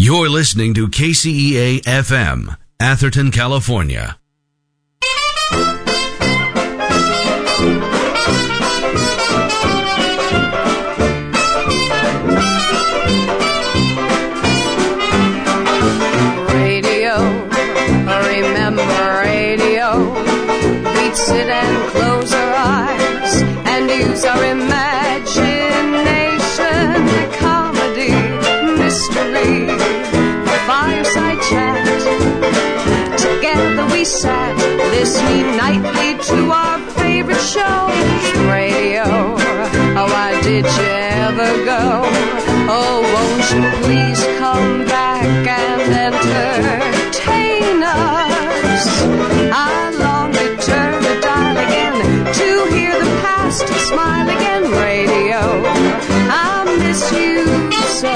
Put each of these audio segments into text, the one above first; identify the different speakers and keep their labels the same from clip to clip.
Speaker 1: You're listening to KCEA FM, Atherton, California.
Speaker 2: We'd sit and close our eyes and use our imagination. Comedy, mystery, fireside chat. Together we sat, listening nightly to our favorite shows. Radio, oh, why did you ever go? Oh, won't you please come back and entertain us? I long to turn the dial again to hear the past smile again. Radio, I miss you so.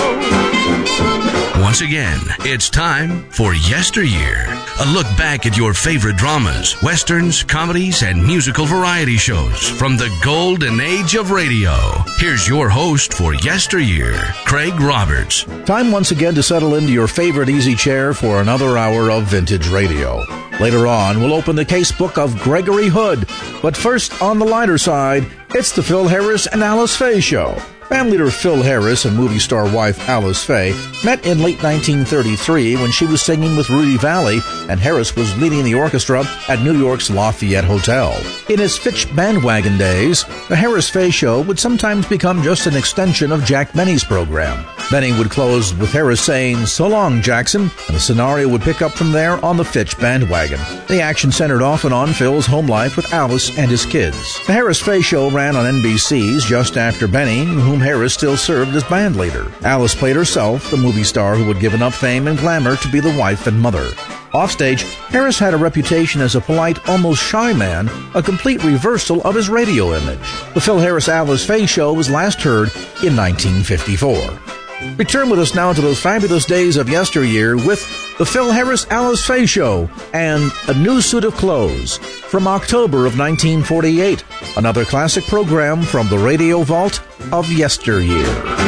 Speaker 1: Once again, it's time for Yesteryear, a look back at your favorite dramas, westerns, comedies, and musical variety shows from the golden age of radio. Here's your host for Yesteryear, Craig Roberts.
Speaker 3: Time once again to settle into your favorite easy chair for another hour of vintage radio. Later on, we'll open the casebook of Gregory Hood. But first, on the lighter side, it's the Phil Harris and Alice Faye Show. Band leader Phil Harris and movie star wife Alice Faye met in late 1933 when she was singing with Rudy Vallée and Harris was leading the orchestra at New York's Lafayette Hotel. In his Fitch bandwagon days, the Harris-Faye Show would sometimes become just an extension of Jack Benny's program. Benny would close with Harris saying, "So long, Jackson," and the scenario would pick up from there on the Fitch bandwagon. The action centered often on Phil's home life with Alice and his kids. The Harris-Faye Show ran on NBC's just after Benny, whom Harris still served as band leader. Alice played herself, the movie star who had given up fame and glamour to be the wife and mother. Offstage, Harris had a reputation as a polite, almost shy man, a complete reversal of his radio image. The Phil Harris-Alice Faye Show was last heard in 1954. Return with us now to those fabulous days of yesteryear with the Phil Harris-Alice Faye Show and A New Suit of Clothes from October of 1948, another classic program from the radio vault of yesteryear.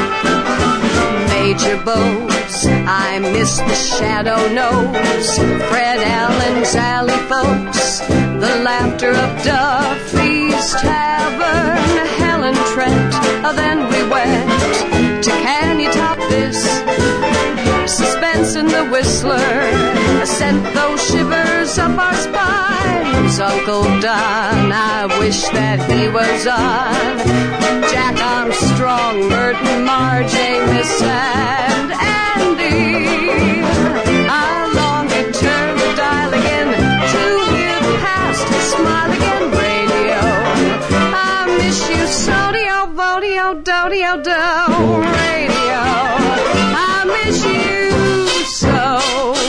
Speaker 2: Major Bose, I miss the Shadow Nose, Fred Allen's Alley Folks, the laughter of Duffy's Tavern, Helen Trent, then we went to Can You Top This? Suspense in the Whistler sent those shivers up our spines. Uncle Don, I wish that he was on. Jack Armstrong, Merton, Marge, Amos, and Andy. I long to turn the dial again to hear the past smile again. Radio, I miss you so. Vodio, dodio, do. Radio, I miss you so.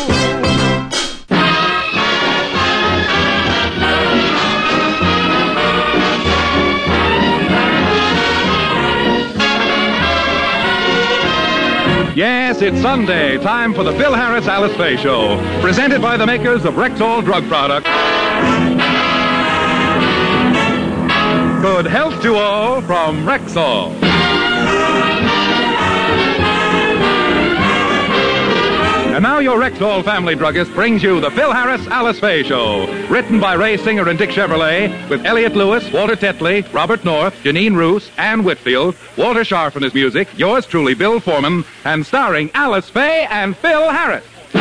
Speaker 4: Yes, it's Sunday. Time for the Phil Harris-Alice Faye Show. Presented by the makers of Rexall Drug Products. Good health to all from Rexall. And now your Rexall family druggist brings you the Phil Harris-Alice Faye Show. Written by Ray Singer and Dick Chevrolet, with Elliot Lewis, Walter Tetley, Robert North, Janine Roos, Ann Whitfield, Walter Scharf and his music, yours truly, Bill Foreman, and starring Alice Faye and Phil Harris.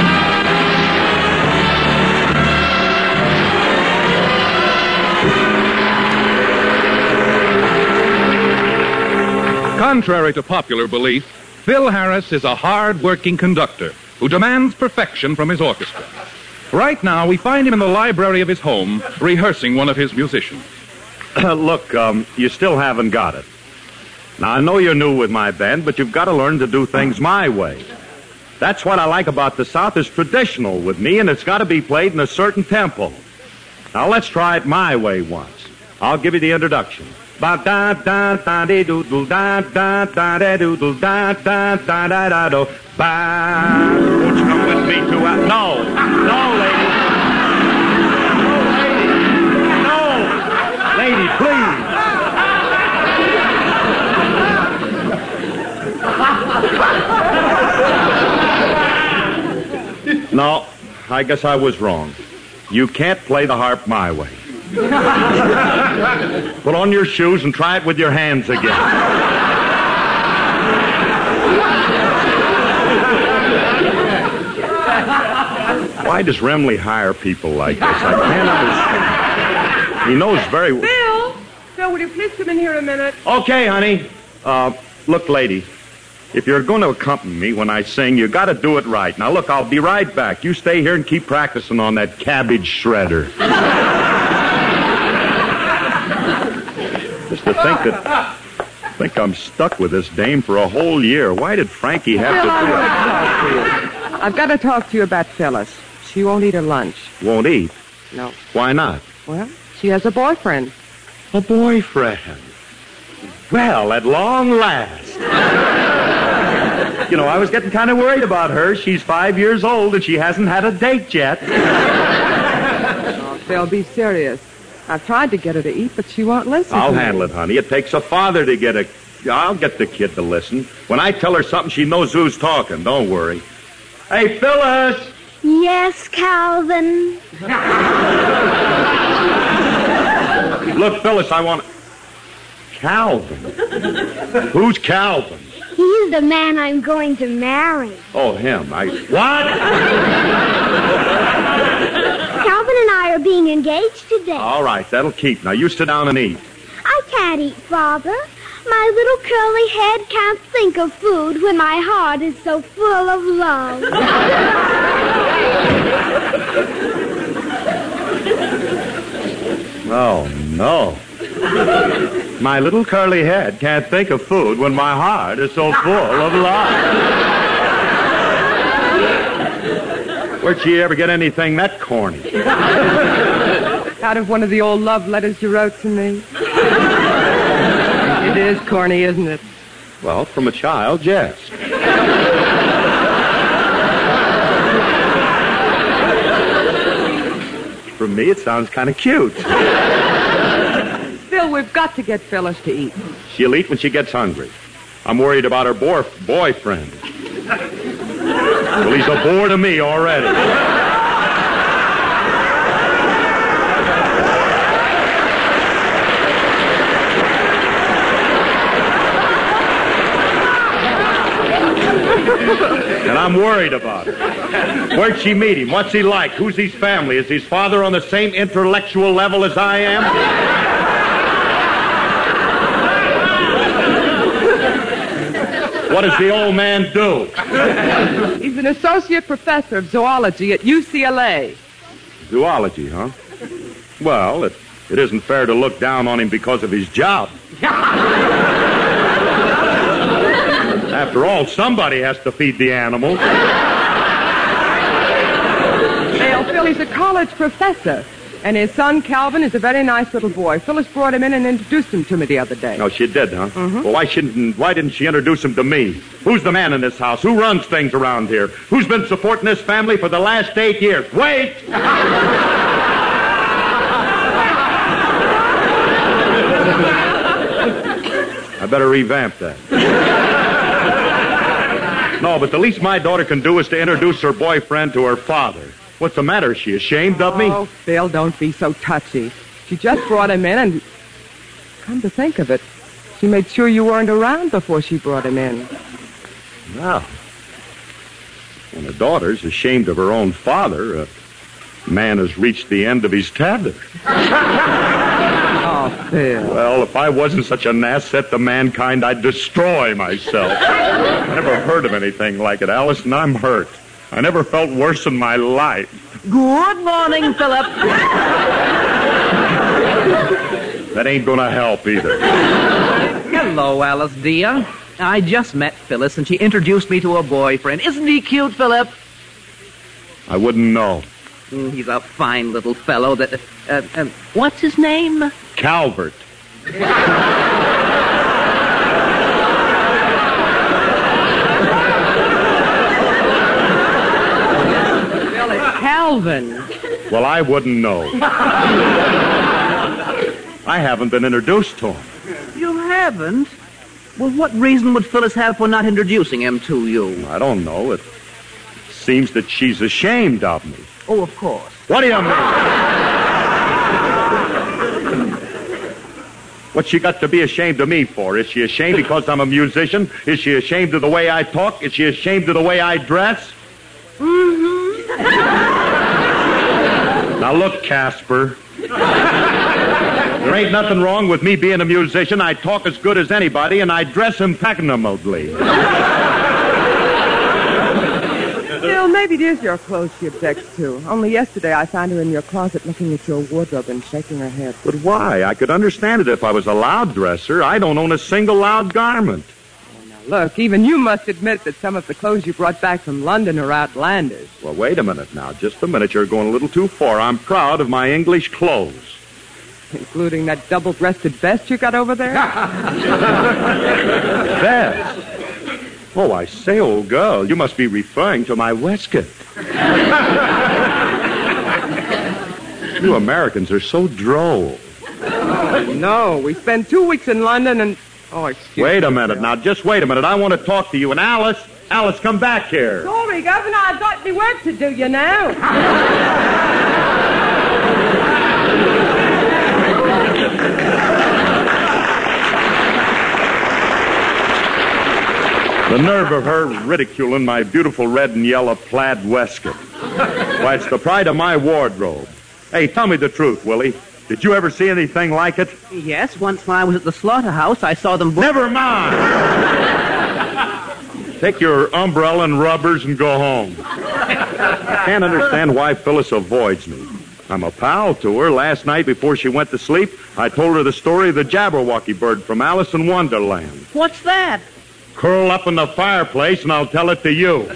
Speaker 4: Contrary to popular belief, Phil Harris is a hard-working conductor who demands perfection from his orchestra. Right now, we find him in the library of his home, rehearsing one of his musicians.
Speaker 5: Look, you still haven't got it. Now, I know you're new with my band, but you've got to learn to do things my way. That's what I like about the South. It's traditional with me, and it's got to be played in a certain tempo. Now, let's try it my way once. I'll give you the introduction. Ba da da da de doodle da da da de doodle da da da da da do ba. Won't you come with me to no, lady. No, lady, please. No, I guess I was wrong. You can't play the harp my way. Put on your shoes and try it with your hands again. Why does Remley hire people like this? I can't understand. He knows very well.
Speaker 6: Phil, will you please come in here a minute?
Speaker 5: Okay, honey. Look, lady, if you're going to accompany me when I sing, you got to do it right. Now, look, I'll be right back. You stay here and keep practicing on that cabbage shredder. Just to think I'm stuck with this dame for a whole year. Why did Frankie have
Speaker 6: Phil,
Speaker 5: to do it?
Speaker 6: I've got to talk to you about Phyllis. She won't eat her lunch.
Speaker 5: Won't eat?
Speaker 6: No.
Speaker 5: Why not?
Speaker 6: Well, she has a boyfriend.
Speaker 5: A boyfriend? Well, at long last. You know, I was getting kind of worried about her. She's 5 years old and she hasn't had a date yet.
Speaker 6: Oh, Phil, be serious. I've tried to get her to eat, but she won't listen.
Speaker 5: I'll handle it, honey. It takes a father to get a... I'll get the kid to listen. When I tell her something, she knows who's talking. Don't worry. Hey, Phyllis!
Speaker 7: Yes, Calvin.
Speaker 5: Look, Phyllis, I want... Calvin? Who's Calvin?
Speaker 7: He's the man I'm going to marry.
Speaker 5: Oh, him. What?
Speaker 7: Calvin and I are being engaged today.
Speaker 5: All right, that'll keep. Now, you sit down and eat.
Speaker 7: I can't eat, Father. My little curly head can't think of food when my heart is so full of love.
Speaker 5: Oh, no. My little curly head can't think of food when my heart is so full of love. Where'd she ever get anything that corny?
Speaker 6: Out of one of the old love letters you wrote to me. It is corny, isn't it?
Speaker 5: Well, from a child, yes. From me, it sounds kind of cute.
Speaker 6: Phil, we've got to get Phyllis to eat.
Speaker 5: She'll eat when she gets hungry. I'm worried about her boyfriend. Well, he's a bore to me already. And I'm worried about her. Where'd she meet him? What's he like? Who's his family? Is his father on the same intellectual level as I am? What does the old man do?
Speaker 6: He's an associate professor of zoology at UCLA.
Speaker 5: Zoology, huh? Well, it isn't fair to look down on him because of his job. After all, somebody has to feed the animals.
Speaker 6: Phil, he's a college professor, and his son, Calvin, is a very nice little boy. Phyllis brought him in and introduced him to me the other day.
Speaker 5: No, she did, huh?
Speaker 6: Mm-hmm.
Speaker 5: Well, why didn't she introduce him to me? Who's the man in this house? Who runs things around here? Who's been supporting this family for the last 8 years? Wait! I better revamp that. No, but the least my daughter can do is to introduce her boyfriend to her father. What's the matter? Is she ashamed of me?
Speaker 6: Oh, Phil, don't be so touchy. She just brought him in and... Come to think of it, she made sure you weren't around before she brought him in.
Speaker 5: Well, when a daughter's ashamed of her own father, a man has reached the end of his tether.
Speaker 6: Oh, Phil.
Speaker 5: Well, if I wasn't such an asset to mankind, I'd destroy myself. I never heard of anything like it, Alice, and I'm hurt. I never felt worse in my life.
Speaker 8: Good morning, Philip.
Speaker 5: That ain't gonna help either.
Speaker 8: Hello, Alice, dear. I just met Phyllis, and she introduced me to her boyfriend. Isn't he cute, Philip?
Speaker 5: I wouldn't know.
Speaker 8: He's a fine little fellow that... what's his name?
Speaker 5: Calvert.
Speaker 6: Calvin.
Speaker 5: Well, I wouldn't know. I haven't been introduced to him.
Speaker 8: You haven't? Well, what reason would Phyllis have for not introducing him to you?
Speaker 5: I don't know. It seems that she's ashamed of me.
Speaker 8: Oh, of course.
Speaker 5: What do you mean? What's she got to be ashamed of me for? Is she ashamed because I'm a musician? Is she ashamed of the way I talk? Is she ashamed of the way I dress?
Speaker 7: Mm-hmm.
Speaker 5: Now look, Casper. There ain't nothing wrong with me being a musician. I talk as good as anybody, and I dress impeccably.
Speaker 6: Still, maybe it is your clothes she objects to. Only yesterday I found her in your closet looking at your wardrobe and shaking her head.
Speaker 5: But why? I could understand it if I was a loud dresser. I don't own a single loud garment.
Speaker 6: Look, even you must admit that some of the clothes you brought back from London are outlandish.
Speaker 5: Well, wait a minute now. Just a minute. You're going a little too far. I'm proud of my English clothes.
Speaker 6: Including that double-breasted vest you got over there?
Speaker 5: Vest? Oh, I say, old girl, you must be referring to my waistcoat. You Americans are so droll.
Speaker 6: No, we spent 2 weeks in London and... Oh, excuse me.
Speaker 5: Wait a minute now. Just wait a minute. I want to talk to you. And Alice, come back here.
Speaker 6: Sorry, Governor, I've got me work to do, you know.
Speaker 5: The nerve of her ridiculing my beautiful red and yellow plaid waistcoat. Why, it's the pride of my wardrobe. Hey, tell me the truth, Willie. Did you ever see anything like it?
Speaker 8: Yes, once when I was at the slaughterhouse, I saw them...
Speaker 5: Never mind! Take your umbrella and rubbers and go home. I can't understand why Phyllis avoids me. I'm a pal to her. Last night before she went to sleep, I told her the story of the Jabberwocky bird from Alice in Wonderland.
Speaker 8: What's that?
Speaker 5: Curl up in the fireplace and I'll tell it to you.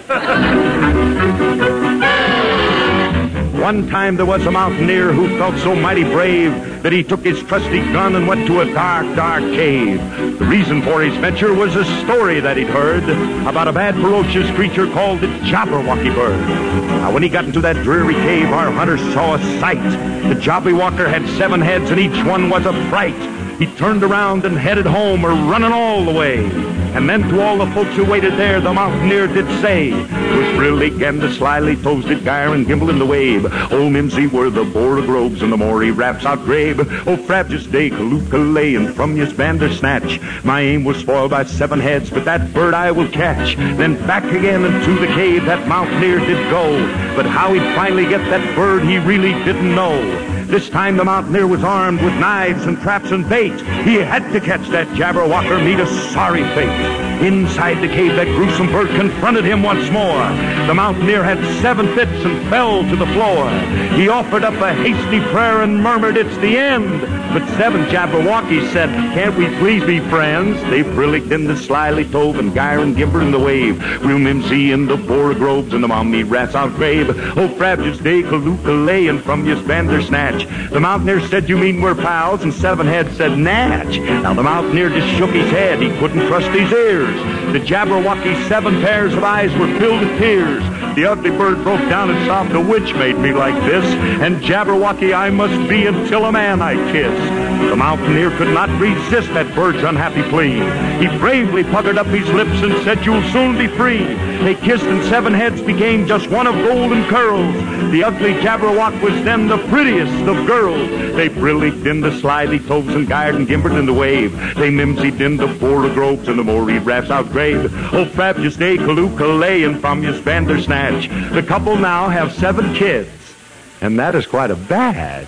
Speaker 5: One time there was a mountaineer who felt so mighty brave that he took his trusty gun and went to a dark, dark cave. The reason for his venture was a story that he'd heard about a bad, ferocious creature called the Jabberwocky bird. Now, when he got into that dreary cave, our hunter saw a sight. The Jabberwocker had 7 heads, and each one was a fright. He turned around and headed home, running all the way. And then to all the folks who waited there, the mountaineer did say, 'Twas Brillig and the slyly toes did gyre and gimble in the wave. Old Mimsy were the Borogroves and the Maury raps out grave. Oh, Frabjous Day, Kalookalay, and from yous Bandersnatch. My aim was spoiled by 7 heads, but that bird I will catch. Then back again into the cave that mountaineer did go. But how he'd finally get that bird, he really didn't know. This time the mountaineer was armed with knives and traps and bait. He had to catch that Jabberwocker, meet a sorry fate. Inside the cave, that gruesome bird confronted him once more. The mountaineer had 7 fits and fell to the floor. He offered up a hasty prayer and murmured, "It's the end." But 7 Jabberwockies said, "Can't we please be friends?" They brillicked in the slyly tove and gyre and gimber in the wave. Real Mimsy in the Borogroves and the mommy rats out grave. Oh, Frabjous Day, Kalookalay, and from yous Bandersnatch. The mountaineer said, "You mean we're pals?" And 7 heads said, "Natch." Now the mountaineer just shook his head. He couldn't trust his ears. The Jabberwocky's 7 pairs of eyes were filled with tears. The ugly bird broke down and sobbed, "A witch made me like this, and Jabberwocky I must be until a man I kiss." The mountaineer could not resist that bird's unhappy plea. He bravely puckered up his lips and said, "You'll soon be free." They kissed and 7 heads became just one of golden curls. The ugly Jabberwock was then the prettiest of girls. They brillied in the slyly toves and gyred and gimbered in the wave. They mimsied in the Borogroves and the Maury raps out grave. Oh, Frabjous Day, Kalookalay, and from yous Bandersnatch. The couple now have 7 kids, and that is quite a badge.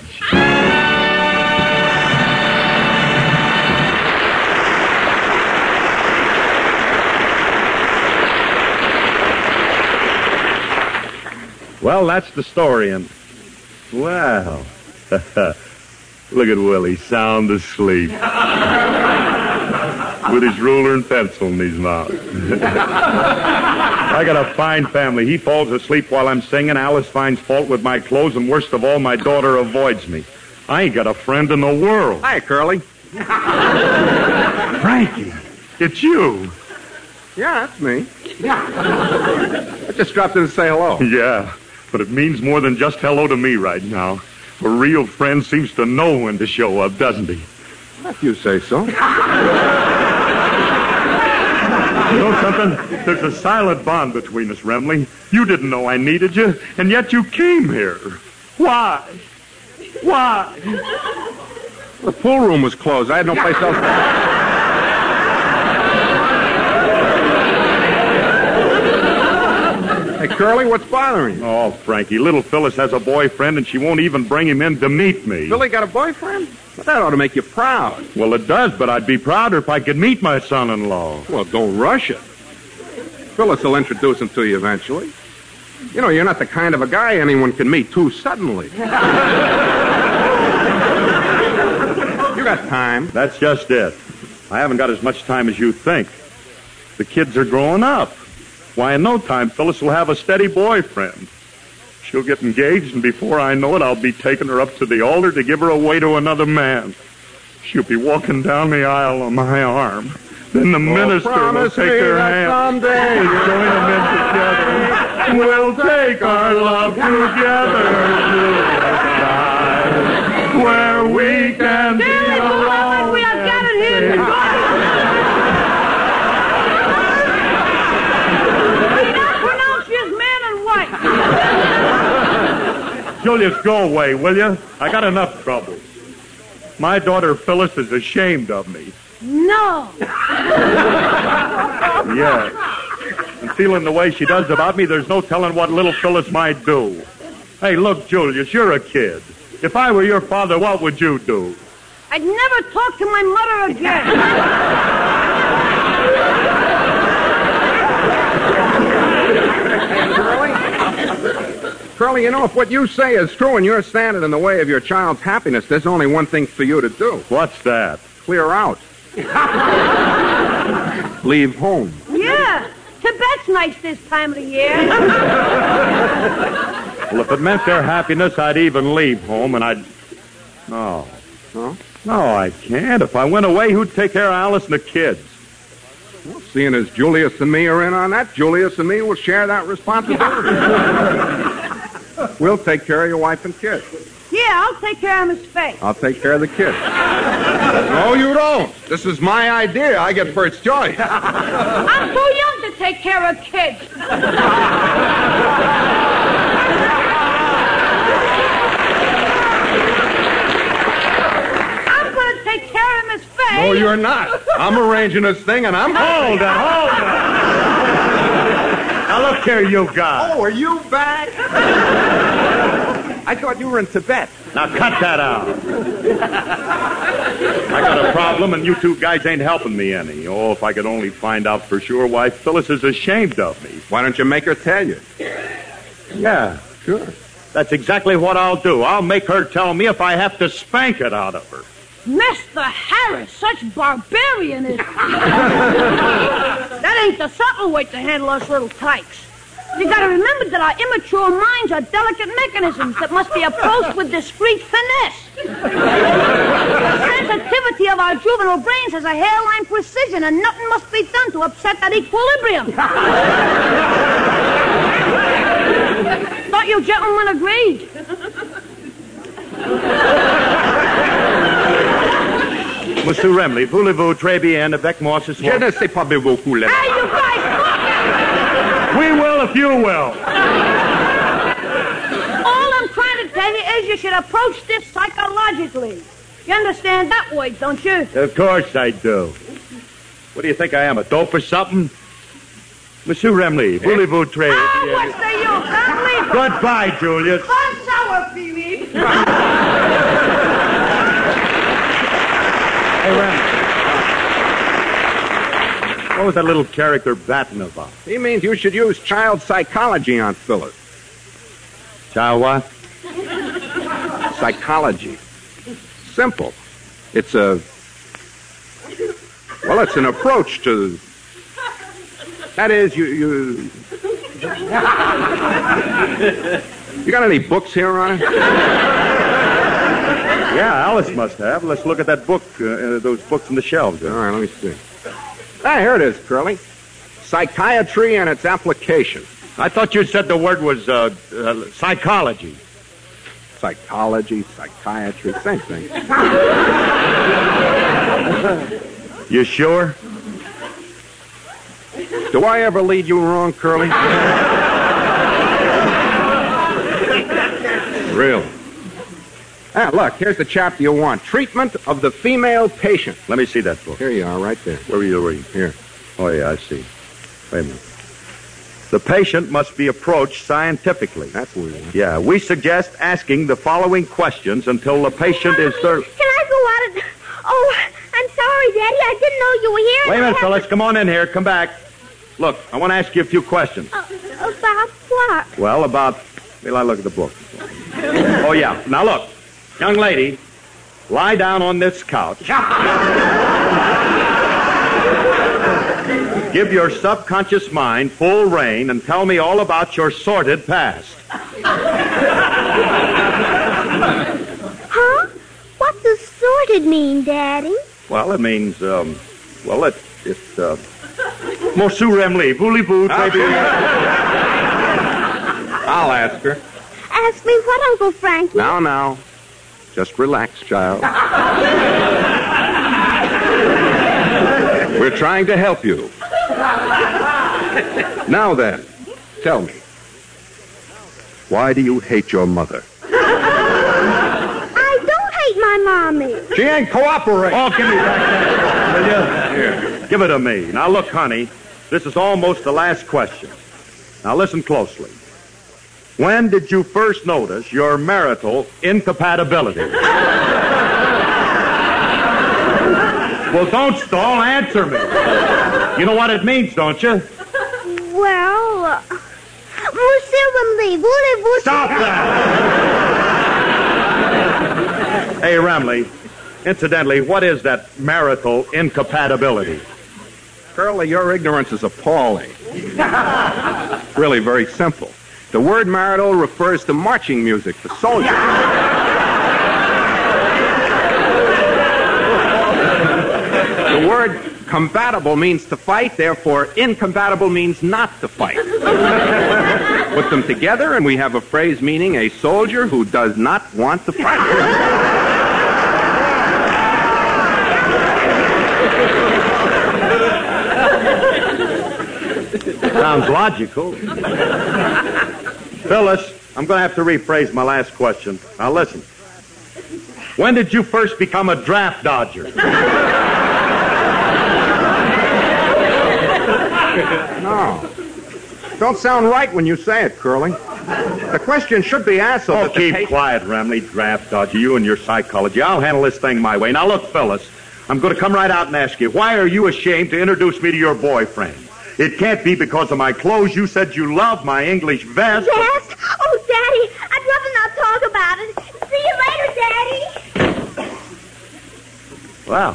Speaker 5: Well, that's the story, and, well, look at Willie, sound asleep. With his ruler and pencil in his mouth. I got a fine family. He falls asleep while I'm singing. Alice finds fault with my clothes, and worst of all, my daughter avoids me. I ain't got a friend in the world.
Speaker 9: Hi, Curly.
Speaker 5: Frankie, it's you.
Speaker 9: Yeah, that's me. I just dropped in to say hello.
Speaker 5: Yeah, but it means more than just hello to me right now. A real friend seems to know when to show up, doesn't he?
Speaker 9: If you say so.
Speaker 5: You know something? There's a silent bond between us, Remley. You didn't know I needed you, and yet you came here. Why? Why?
Speaker 9: The pool room was closed. I had no place else to... Hey, Curly, what's bothering you?
Speaker 5: Oh, Frankie, little Phyllis has a boyfriend, and she won't even bring him in to meet me.
Speaker 9: Billy got a boyfriend? Well, that ought to make you proud.
Speaker 5: Well, it does, but I'd be prouder if I could meet my son-in-law.
Speaker 9: Well, don't rush it. Phyllis will introduce him to you eventually. You know, you're not the kind of a guy anyone can meet too suddenly. You got time.
Speaker 5: That's just it. I haven't got as much time as you think. The kids are growing up. Why, in no time, Phyllis will have a steady boyfriend. She'll get engaged, and before I know it, I'll be taking her up to the altar to give her away to another man. She'll be walking down the aisle on my arm. Then the minister will take her hand,
Speaker 9: someday
Speaker 5: join them in together. We'll take our love together to the sky, where we can be alone.
Speaker 7: We are gathered here to pronounce you as man and wife.
Speaker 5: Julius, go away, will you? I got enough trouble. My daughter Phyllis is ashamed of me.
Speaker 7: No.
Speaker 5: Yes. And feeling the way she does about me, there's no telling what little Phyllis might do. Hey, look, Julius, you're a kid. If I were your father, what would you do?
Speaker 7: I'd never talk to my mother again.
Speaker 9: Curly, you know, if what you say is true and you're standing in the way of your child's happiness, there's only one thing for you to do.
Speaker 5: What's that?
Speaker 9: Clear out. Leave home.
Speaker 7: Yeah. Tibet's nice this time of the year.
Speaker 5: Well, if it meant their happiness, I'd even leave home, and I'd... No.
Speaker 9: Huh?
Speaker 5: No, I can't. If I went away, who'd take care of Alice and the kids?
Speaker 9: Well, seeing as Julius and me are in on that, Julius and me will share that responsibility. We'll take care of your wife and kids.
Speaker 7: Yeah, I'll take care of Miss Faye.
Speaker 9: I'll take care of the kids. No, you don't. This is my idea. I get first choice.
Speaker 7: I'm too young to take care of kids. I'm going to take care of Miss Faye.
Speaker 9: No, you're not. I'm arranging this thing, and I'm...
Speaker 5: Hold it. Now, look here, you guys.
Speaker 9: Oh, are you back? I thought you were in Tibet.
Speaker 5: Now, cut that out. I got a problem, and you two guys ain't helping me any. Oh, if I could only find out for sure why Phyllis is ashamed of me.
Speaker 9: Why don't you make her tell you?
Speaker 5: Yeah, sure. That's exactly what I'll do. I'll make her tell me if I have to spank it out of her.
Speaker 7: Mr. Harris, such barbarianism. That ain't the subtle way to handle us little tykes. You gotta remember that our immature minds are delicate mechanisms that must be approached with discreet finesse. The sensitivity of our juvenile brains has a hairline precision, and nothing must be done to upset that equilibrium. Thought you gentlemen agreed.
Speaker 5: Monsieur Remley, voulez-vous très bien avec moi ce soir?
Speaker 9: Je ne sais pas beaucoup.
Speaker 7: Hey, you guys, look at
Speaker 5: We will if you will.
Speaker 7: All I'm trying to tell you is you should approach this psychologically. You understand that word, don't you?
Speaker 5: Of course I do. What do you think I am, a dope or something? Monsieur Remley, voulez-vous très bien?
Speaker 7: What's the use? I'm leaving.
Speaker 5: Goodbye, Julius.
Speaker 7: Bon sour, Philippe.
Speaker 5: Hey, Remley. What was that little character batting about?
Speaker 9: He means you should use child psychology on Phyllis.
Speaker 5: Child what?
Speaker 9: Psychology. Simple. It's it's an approach to... That is, you got any books here on it?
Speaker 5: Yeah, Alice must have. Let's look at that book, those books on the shelves.
Speaker 9: All right, let me see. Ah, here it is, Curly. Psychiatry and its application.
Speaker 5: I thought you said the word was psychology.
Speaker 9: Psychology, psychiatry, same thing.
Speaker 5: You sure?
Speaker 9: Do I ever lead you wrong, Curly? Really? Ah, look, here's the chapter you want. Treatment of the female patient.
Speaker 5: Let me see that book.
Speaker 9: Here you are, right there.
Speaker 5: Where were you reading?
Speaker 9: Here.
Speaker 5: Oh, yeah, I see. Wait a minute. The patient must be approached scientifically.
Speaker 9: That's what we want.
Speaker 5: Yeah, we suggest asking the following questions until the patient is third.
Speaker 7: Can I go out and... Oh, I'm sorry, Daddy. I didn't know you were here.
Speaker 5: Wait a minute, fellas. Come on in here. Come back. Look, I want to ask you a few questions.
Speaker 7: About what?
Speaker 5: Well, about... Well, I look at the book. Oh, yeah. Now, look. Young lady, lie down on this couch. Give your subconscious mind full rein and tell me all about your sordid past.
Speaker 7: Huh? What does sordid mean, Daddy?
Speaker 5: Well, it means, Mosu Remli, Voulez-vous, baby.
Speaker 9: I'll ask her.
Speaker 7: Ask me what, Uncle Frankie?
Speaker 9: Now. Just relax, child. We're trying to help you. Now then, tell me. Why do you hate your mother?
Speaker 7: I don't hate my mommy.
Speaker 9: She ain't cooperating.
Speaker 5: Oh, give me back that, will you? Here, give it to me. Now, look, honey, this is almost the last question. Now, listen closely. When did you first notice your marital incompatibility? Well, don't stall. Answer me. You know what it means, don't you?
Speaker 7: Well, voulez-vous...
Speaker 5: Stop that! Hey, Remley, incidentally, what is that marital incompatibility?
Speaker 9: Curly, your ignorance is appalling. Really very simple. The word marital refers to marching music for soldiers. The word compatible means to fight, therefore incompatible means not to fight. Put them together and we have a phrase meaning a soldier who does not want to fight.
Speaker 5: Sounds logical. Phyllis, I'm going to have to rephrase my last question. Now listen. When did you first become a draft dodger?
Speaker 9: No. Don't sound right when you say it, Curly. The question should be asked so that
Speaker 5: keep quiet, Remley, draft dodger. You and your psychology. I'll handle this thing my way. Now look, Phyllis, I'm going to come right out and ask you, why are you ashamed to introduce me to your boyfriend? It can't be because of my clothes. You said you love my English vest.
Speaker 7: Vest? Oh, Daddy, I'd rather not talk about it. See you later, Daddy.
Speaker 5: Well,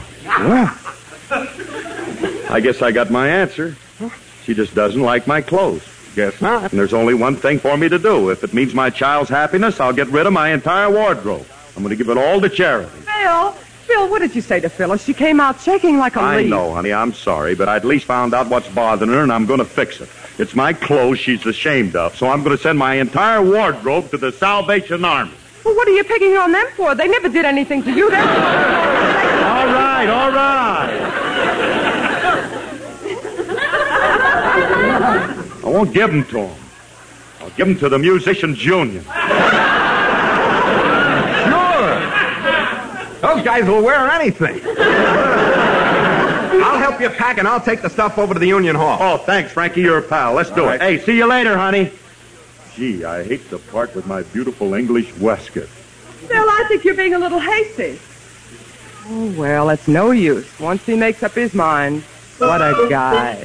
Speaker 5: I guess I got my answer. She just doesn't like my clothes.
Speaker 9: Guess not.
Speaker 5: And there's only one thing for me to do. If it means my child's happiness, I'll get rid of my entire wardrobe. I'm going to give it all to charity.
Speaker 6: Phil, what did you say to Phyllis? She came out shaking like a leaf.
Speaker 5: I know, honey. I'm sorry, but I at least found out what's bothering her, and I'm going to fix it. It's my clothes she's ashamed of, so I'm going to send my entire wardrobe to the Salvation Army.
Speaker 6: Well, what are you picking on them for? They never did anything to you.
Speaker 5: All right. I won't give them to them. I'll give them to the Musicians Union.
Speaker 9: Those guys will wear anything. I'll help you pack, and I'll take the stuff over to the Union Hall.
Speaker 5: Oh, thanks, Frankie. You're a pal. Let's do it. Hey, see you later, honey. Gee, I hate to part with my beautiful English waistcoat.
Speaker 6: Phil, I think you're being a little hasty. Oh, well, it's no use. Once he makes up his mind, what a guy.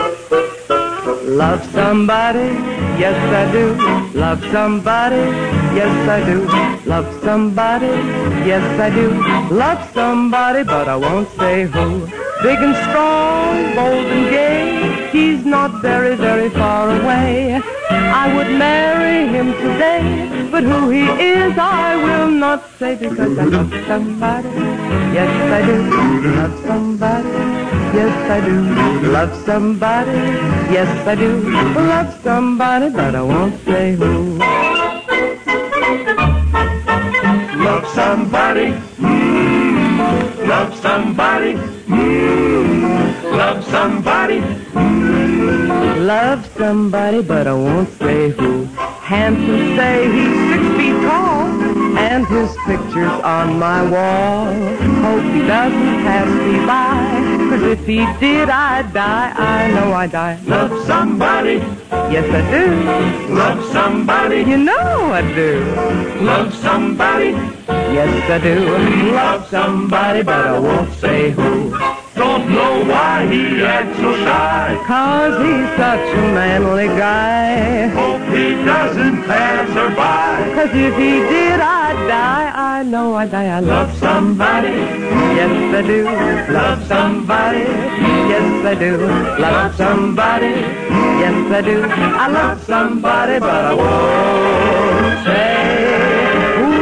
Speaker 6: Love somebody, yes I do. Love somebody, yes I do. Love somebody, yes I do. Love somebody, but I won't say who. Big and strong, bold and gay, he's not very, very far away. I would marry him today, but who he is I will not say, because I love somebody, yes I do. Love somebody, yes I do. Love somebody, yes I do. Love somebody, but I won't say who.
Speaker 10: Love somebody, love somebody, love somebody.
Speaker 6: Love somebody, but I won't say who. Handsome say he's 6 feet tall, and his picture's on my wall. Hope he doesn't pass me by, 'cause if he did, I'd die. I know I'd die.
Speaker 10: Love somebody.
Speaker 6: Yes, I do.
Speaker 10: Love somebody.
Speaker 6: You know I do.
Speaker 10: Love somebody.
Speaker 6: Yes, I do. Love somebody, but I won't say who.
Speaker 10: Don't know why he acts so shy.
Speaker 6: 'Cause he's such a manly guy.
Speaker 10: Hope he doesn't pass her by.
Speaker 6: 'Cause if he did, I'd die. I know I'd die. I love
Speaker 10: somebody.
Speaker 6: Yes, I do.
Speaker 10: Love somebody.
Speaker 6: Yes, I do. Love somebody. Yes, I do. I love somebody, but I won't say who.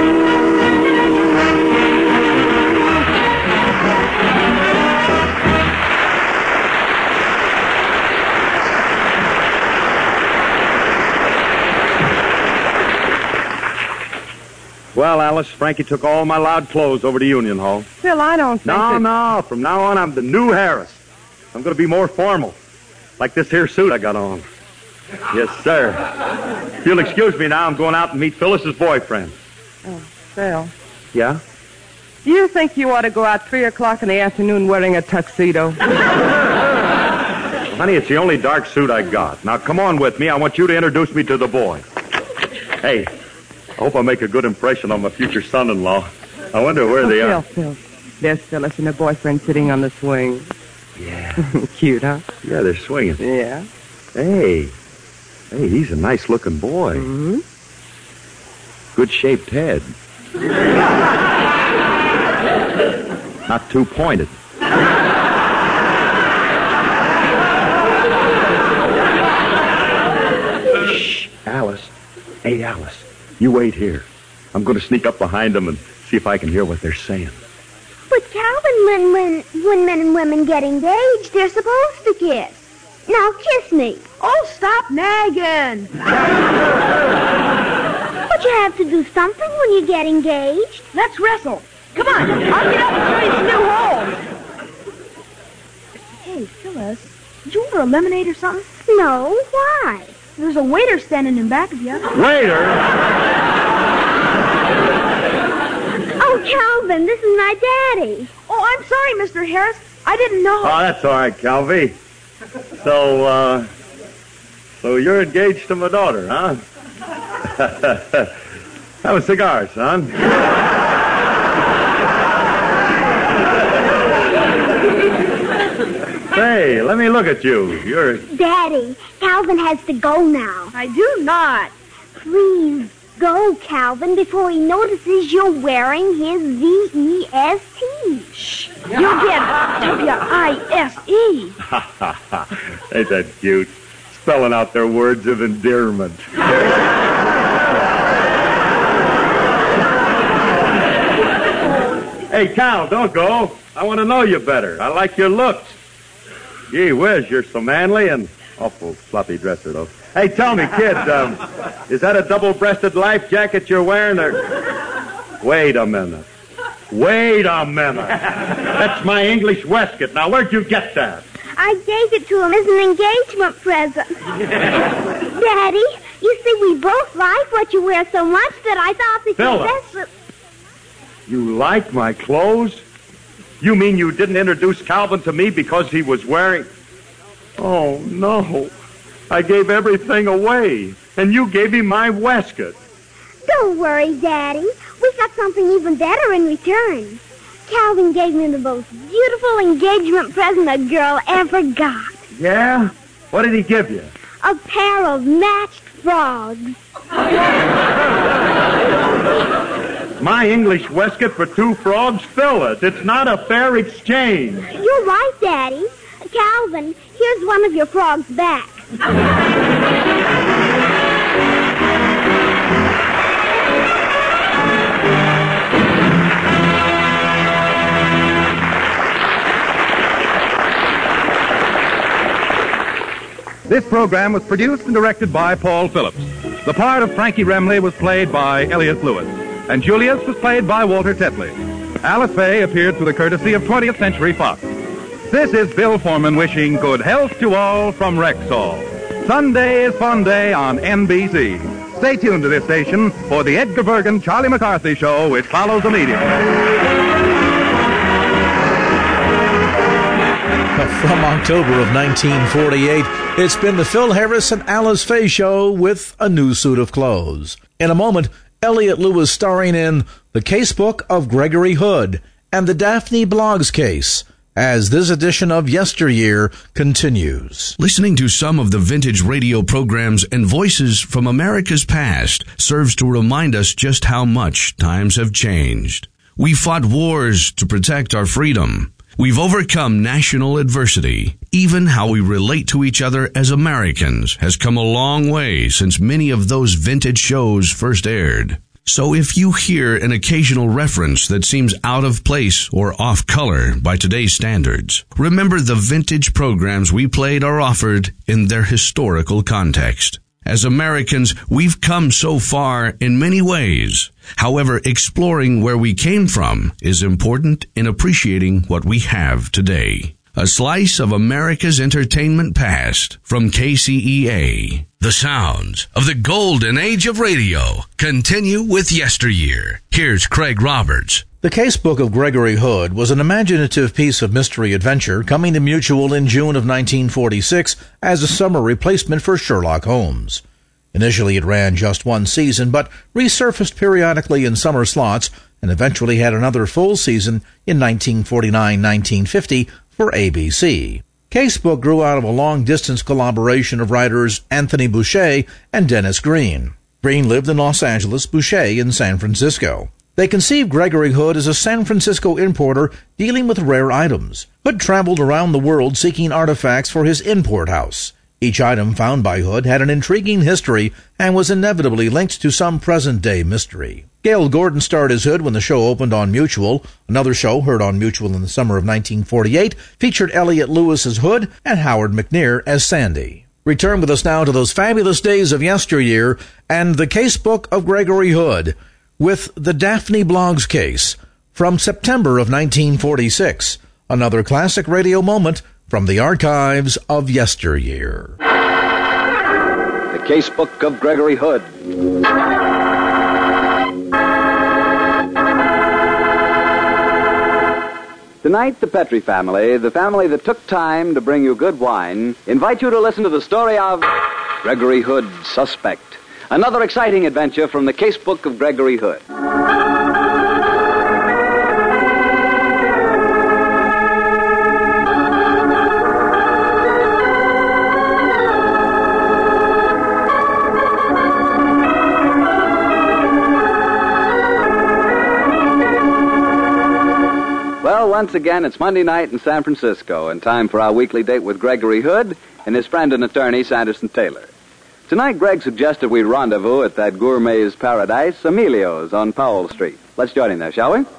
Speaker 5: Well, Alice, Frankie took all my loud clothes over to Union Hall.
Speaker 6: Phil, I don't think
Speaker 5: No. From now on, I'm the new Harris. I'm going to be more formal. Like this here suit I got on. Yes, sir. If you'll excuse me now, I'm going out and meet Phyllis's boyfriend.
Speaker 6: Oh, Phil.
Speaker 5: Yeah?
Speaker 6: Do you think you ought to go out 3 o'clock in the afternoon wearing a tuxedo?
Speaker 5: Honey, it's the only dark suit I got. Now, come on with me. I want you to introduce me to the boy. Hey, I hope I make a good impression on my future son-in-law. I wonder where they are.
Speaker 6: Phil. There's Phyllis and her boyfriend sitting on the swing.
Speaker 5: Yeah.
Speaker 6: Cute, huh?
Speaker 5: Yeah, they're swinging.
Speaker 6: Yeah.
Speaker 5: Hey, he's a nice-looking boy.
Speaker 6: Mm-hmm.
Speaker 5: Good-shaped head. Not too pointed. Shh, Alice. Hey, Alice, you wait here. I'm going to sneak up behind them and see if I can hear what they're saying.
Speaker 11: But Calvin, when men and women get engaged, they're supposed to kiss. Now kiss me.
Speaker 7: Oh, stop nagging.
Speaker 11: But you have to do something when you get engaged.
Speaker 7: Let's wrestle. Come on, I'll get up and show you some new holes. Hey, Phyllis, did you order a lemonade or something?
Speaker 11: No, why?
Speaker 7: There's a waiter standing in back of you.
Speaker 5: Waiter?
Speaker 11: Oh, Calvin, this is my daddy.
Speaker 7: Oh, I'm sorry, Mr. Harris. I didn't know.
Speaker 5: Oh, that's all right, Calvi. So you're engaged to my daughter, huh? Have a cigar, son. Hey, let me look at you. You're...
Speaker 11: Daddy, Calvin has to go now.
Speaker 7: I do not.
Speaker 11: Please go, Calvin, before he notices you're wearing his V-E-S-T.
Speaker 7: Shh. You'll get W-I-S-E.
Speaker 5: Ain't that cute? Spelling out their words of endearment. Hey, Cal, don't go. I want to know you better. I like your looks. Gee whiz, you're so manly and awful sloppy dresser, though. Hey, tell me, kid, is that a double-breasted life jacket you're wearing, or... Wait a minute. That's my English waistcoat. Now, where'd you get that?
Speaker 11: I gave it to him as an engagement present. Daddy, you see, we both like what you wear so much that I thought that
Speaker 5: Phyllis, you like my clothes? You mean you didn't introduce Calvin to me because he was wearing... Oh, no. I gave everything away, and you gave him my waistcoat.
Speaker 11: Don't worry, Daddy. We got something even better in return. Calvin gave me the most beautiful engagement present a girl ever got.
Speaker 5: Yeah? What did he give you?
Speaker 11: A pair of matched frogs.
Speaker 5: My English waistcoat for 2 frogs? Phyllis, it's not a fair exchange.
Speaker 11: You're right, Daddy. Calvin, here's one of your frogs back.
Speaker 4: This program was produced and directed by Paul Phillips. The part of Frankie Remley was played by Elliot Lewis, and Julius was played by Walter Tetley. Alice Faye appeared through the courtesy of 20th Century Fox. This is Bill Foreman wishing good health to all from Rexall. Sunday is Fun Day on NBC. Stay tuned to this station for the Edgar Bergen, Charlie McCarthy Show, which follows immediately.
Speaker 3: From October of 1948, it's been the Phil Harris and Alice Faye Show with a new suit of clothes. In a moment, Elliot Lewis starring in The Casebook of Gregory Hood and the Daphne Bloggs Case, as this edition of Yesteryear continues.
Speaker 1: Listening to some of the vintage radio programs and voices from America's past serves to remind us just how much times have changed. We fought wars to protect our freedom. We've overcome national adversity. Even how we relate to each other as Americans has come a long way since many of those vintage shows first aired. So if you hear an occasional reference that seems out of place or off color by today's standards, remember the vintage programs we played are offered in their historical context. As Americans, we've come so far in many ways. However, exploring where we came from is important in appreciating what we have today. A slice of America's entertainment past from KCEA. The sounds of the golden age of radio continue with Yesteryear. Here's Craig Roberts.
Speaker 3: The Casebook of Gregory Hood was an imaginative piece of mystery adventure coming to Mutual in June of 1946 as a summer replacement for Sherlock Holmes. Initially it ran just one season, but resurfaced periodically in summer slots and eventually had another full season in 1949-1950 for ABC. Casebook grew out of a long-distance collaboration of writers Anthony Boucher and Dennis Green. Green lived in Los Angeles, Boucher in San Francisco. They conceived Gregory Hood as a San Francisco importer dealing with rare items. Hood traveled around the world seeking artifacts for his import house. Each item found by Hood had an intriguing history and was inevitably linked to some present-day mystery. Gail Gordon starred as Hood when the show opened on Mutual. Another show, heard on Mutual in the summer of 1948, featured Elliot Lewis as Hood and Howard McNear as Sandy. Return with us now to those fabulous days of yesteryear and the Casebook of Gregory Hood with the Daphne Bloggs Case from September of 1946. Another classic radio moment from the archives of yesteryear.
Speaker 12: The Casebook of Gregory Hood. Tonight, the Petrie family, the family that took time to bring you good wine, invite you to listen to the story of Gregory Hood, Suspect. Another exciting adventure from the Casebook of Gregory Hood. Well, once again, it's Monday night in San Francisco, and time for our weekly date with Gregory Hood and his friend and attorney, Sanderson Taylor. Tonight, Greg suggested we rendezvous at that gourmet's paradise, Emilio's on Powell Street. Let's join him there, shall we?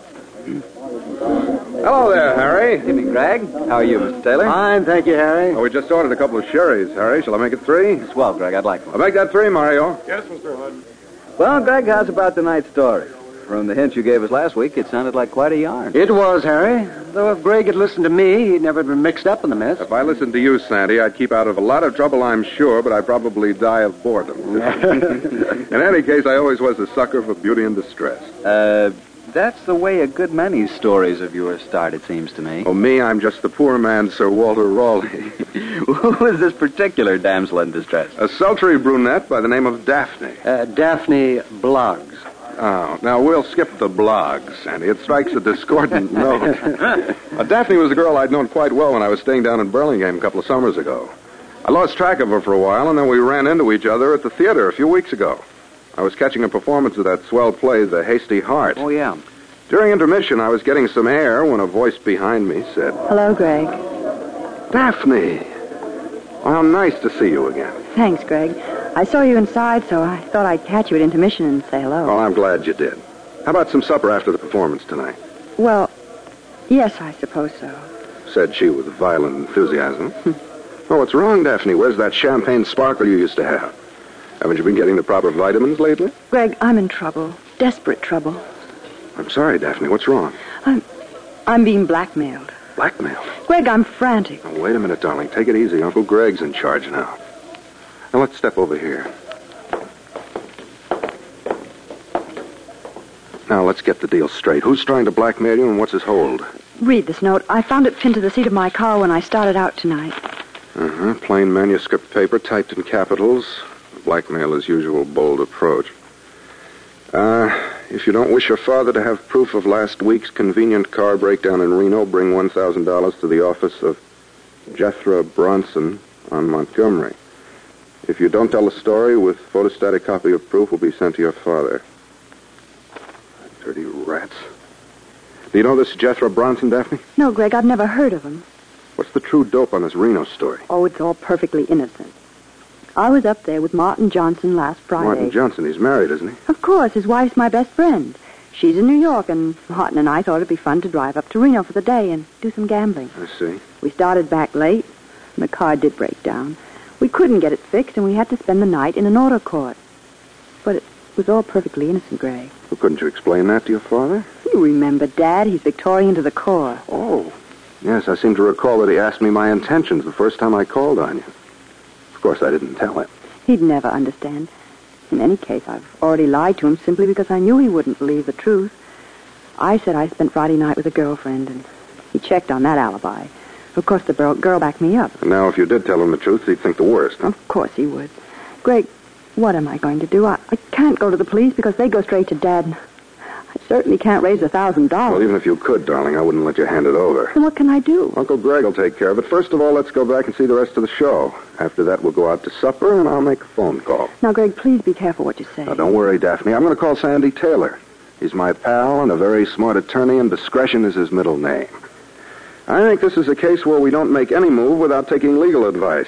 Speaker 9: Hello there, Harry.
Speaker 12: Good evening, Greg. How are you, Mr. Taylor?
Speaker 13: Fine, thank you, Harry.
Speaker 9: We just ordered a couple of sherries, Harry. Shall I make it 3?
Speaker 12: Swell, Greg. I'd like one.
Speaker 9: I'll make that 3, Mario.
Speaker 13: Yes, Mr. Hood.
Speaker 12: Well, Greg, how's about tonight's story? From the hint you gave us last week, it sounded like quite a yarn.
Speaker 13: It was, Harry. Though if Greg had listened to me, he'd never been mixed up in the mess.
Speaker 9: If I listened to you, Sandy, I'd keep out of a lot of trouble, I'm sure, but I'd probably die of boredom. In any case, I always was a sucker for beauty and distress.
Speaker 12: That's the way a good many stories of yours start, it seems to me.
Speaker 9: Oh, me, I'm just the poor man, Sir Walter Raleigh.
Speaker 12: Who is this particular damsel in distress?
Speaker 9: A sultry brunette by the name of Daphne.
Speaker 13: Daphne Bloggs.
Speaker 9: Oh, now we'll skip the blogs, Sandy. It strikes a discordant note. Daphne was a girl I'd known quite well when I was staying down in Burlingame a couple of summers ago. I lost track of her for a while, and then we ran into each other at the theater a few weeks ago. I was catching a performance of that swell play, The Hasty Heart.
Speaker 12: Oh, yeah.
Speaker 9: During intermission, I was getting some air when a voice behind me said,
Speaker 14: Hello, Greg.
Speaker 9: Daphne. Well, how nice to see you again.
Speaker 14: Thanks, Greg. I saw you inside, so I thought I'd catch you at intermission and say hello.
Speaker 9: Well, I'm glad you did. How about some supper after the performance tonight?
Speaker 14: Well, yes, I suppose so.
Speaker 9: Said she with violent enthusiasm. Oh, what's wrong, Daphne? Where's that champagne sparkle you used to have? Haven't you been getting the proper vitamins lately?
Speaker 14: Greg, I'm in trouble. Desperate trouble.
Speaker 9: I'm sorry, Daphne. What's wrong?
Speaker 14: I'm being blackmailed.
Speaker 9: Blackmailed?
Speaker 14: Greg, I'm frantic.
Speaker 9: Now, wait a minute, darling. Take it easy. Uncle Greg's in charge now. Now, let's step over here. Now, let's get the deal straight. Who's trying to blackmail you and what's his hold?
Speaker 14: Read this note. I found it pinned to the seat of my car when I started out tonight.
Speaker 9: Plain manuscript paper typed in capitals. Blackmailer's usual bold approach. If you don't wish your father to have proof of last week's convenient car breakdown in Reno, bring $1,000 to the office of Jethro Bronson on Montgomery. If you don't tell the story, with photostatic copy of proof will be sent to your father. Dirty rats. Do you know this Jethro Bronson, Daphne?
Speaker 14: No, Greg, I've never heard of him.
Speaker 9: What's the true dope on this Reno story?
Speaker 14: Oh, it's all perfectly innocent. I was up there with Martin Johnson last Friday.
Speaker 9: Martin Johnson, he's married, isn't he?
Speaker 14: Of course, his wife's my best friend. She's in New York, and Martin and I thought it'd be fun to drive up to Reno for the day and do some gambling.
Speaker 9: I see.
Speaker 14: We started back late, and the car did break down. We couldn't get it fixed, and we had to spend the night in an auto court. But it was all perfectly innocent, Greg.
Speaker 9: Well, couldn't you explain that to your father?
Speaker 14: You remember, Dad. He's Victorian to the core.
Speaker 9: Oh, yes, I seem to recall that he asked me my intentions the first time I called on you. Of course, I didn't tell him.
Speaker 14: He'd never understand. In any case, I've already lied to him simply because I knew he wouldn't believe the truth. I said I spent Friday night with a girlfriend, and he checked on that alibi. Of course, the girl backed me up.
Speaker 9: And now, if you did tell him the truth, he'd think the worst. Huh?
Speaker 14: Of course he would. Greg, what am I going to do? I can't go to the police because they go straight to Dad. I certainly can't raise $1,000.
Speaker 9: Well, even if you could, darling, I wouldn't let you hand it over.
Speaker 14: Then what can I do?
Speaker 9: Uncle Greg will take care of it. First of all, let's go back and see the rest of the show. After that, we'll go out to supper, and I'll make a phone call.
Speaker 14: Now, Greg, please be careful what you say.
Speaker 9: Now, don't worry, Daphne. I'm going to call Sandy Taylor. He's my pal and a very smart attorney, and discretion is his middle name. I think this is a case where we don't make any move without taking legal advice.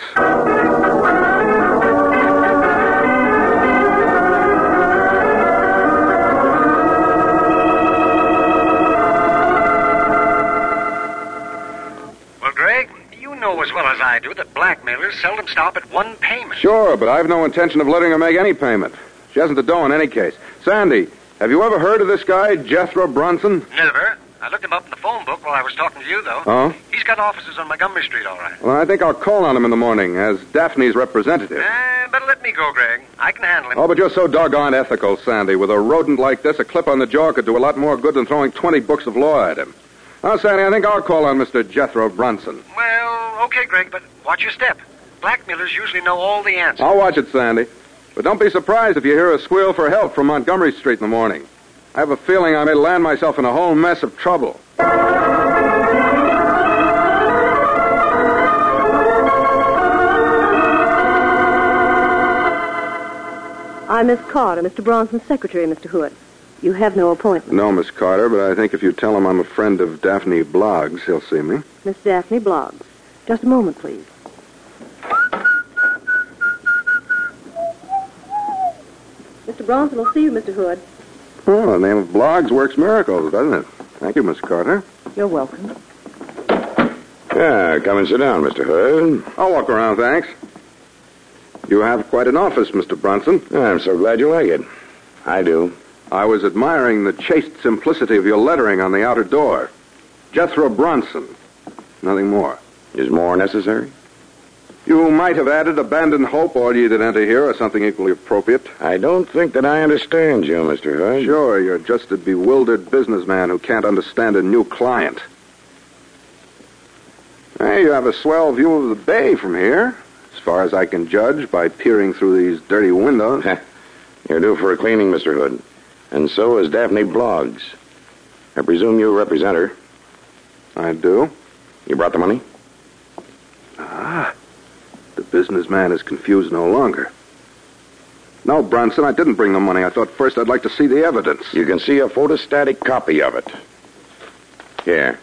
Speaker 15: As well as I do that blackmailers seldom stop at one payment.
Speaker 9: Sure, but I've no intention of letting her make any payment. She hasn't the dough in any case. Sandy, have you ever heard of this guy, Jethro Bronson?
Speaker 15: Never. I looked him up in the phone book while I was talking to you, though.
Speaker 9: Oh?
Speaker 15: He's got offices on Montgomery Street, all right.
Speaker 9: Well, I think I'll call on him in the morning as Daphne's representative.
Speaker 15: Better let me go, Greg. I can handle him.
Speaker 9: Oh, but you're so doggone ethical, Sandy. With a rodent like this, a clip on the jaw could do a lot more good than throwing 20 books of law at him. Now, Sandy, I think I'll call on Mr. Jethro Bronson.
Speaker 15: Well, okay, Greg, but watch your step. Blackmailers usually know all the answers.
Speaker 9: I'll watch it, Sandy. But don't be surprised if you hear a squeal for help from Montgomery Street in the morning. I have a feeling I may land myself in a whole mess of trouble.
Speaker 16: I'm Miss Carter, Mr. Bronson's secretary, Mr. Hood. You have no appointment.
Speaker 9: No, Miss Carter, but I think if you tell him I'm a friend of Daphne Bloggs, he'll see me.
Speaker 16: Miss Daphne Bloggs. Just a moment, please. Mr. Bronson will see you, Mr. Hood.
Speaker 9: Oh, the name of Bloggs works miracles, doesn't it? Thank you, Miss Carter.
Speaker 16: You're welcome.
Speaker 17: Yeah, come and sit down, Mr. Hood.
Speaker 9: I'll walk around, thanks. You have quite an office, Mr. Bronson.
Speaker 17: I'm so glad you like it. I do.
Speaker 9: I was admiring the chaste simplicity of your lettering on the outer door. Jethro Bronson. Nothing more.
Speaker 17: Is more necessary?
Speaker 9: You might have added abandoned hope, all ye that enter here, or something equally appropriate.
Speaker 17: I don't think that I understand you, Mr. Hood.
Speaker 9: Sure, you're just a bewildered businessman who can't understand a new client. Hey, you have a swell view of the bay from here, as far as I can judge by peering through these dirty windows.
Speaker 17: You're due for a cleaning, Mr. Hood. And so is Daphne Bloggs. I presume you represent her.
Speaker 9: I do.
Speaker 17: You brought the money?
Speaker 9: Ah, the businessman is confused no longer. No, Bronson, I didn't bring the money. I thought first I'd like to see the evidence.
Speaker 17: You can see a photostatic copy of it. Here.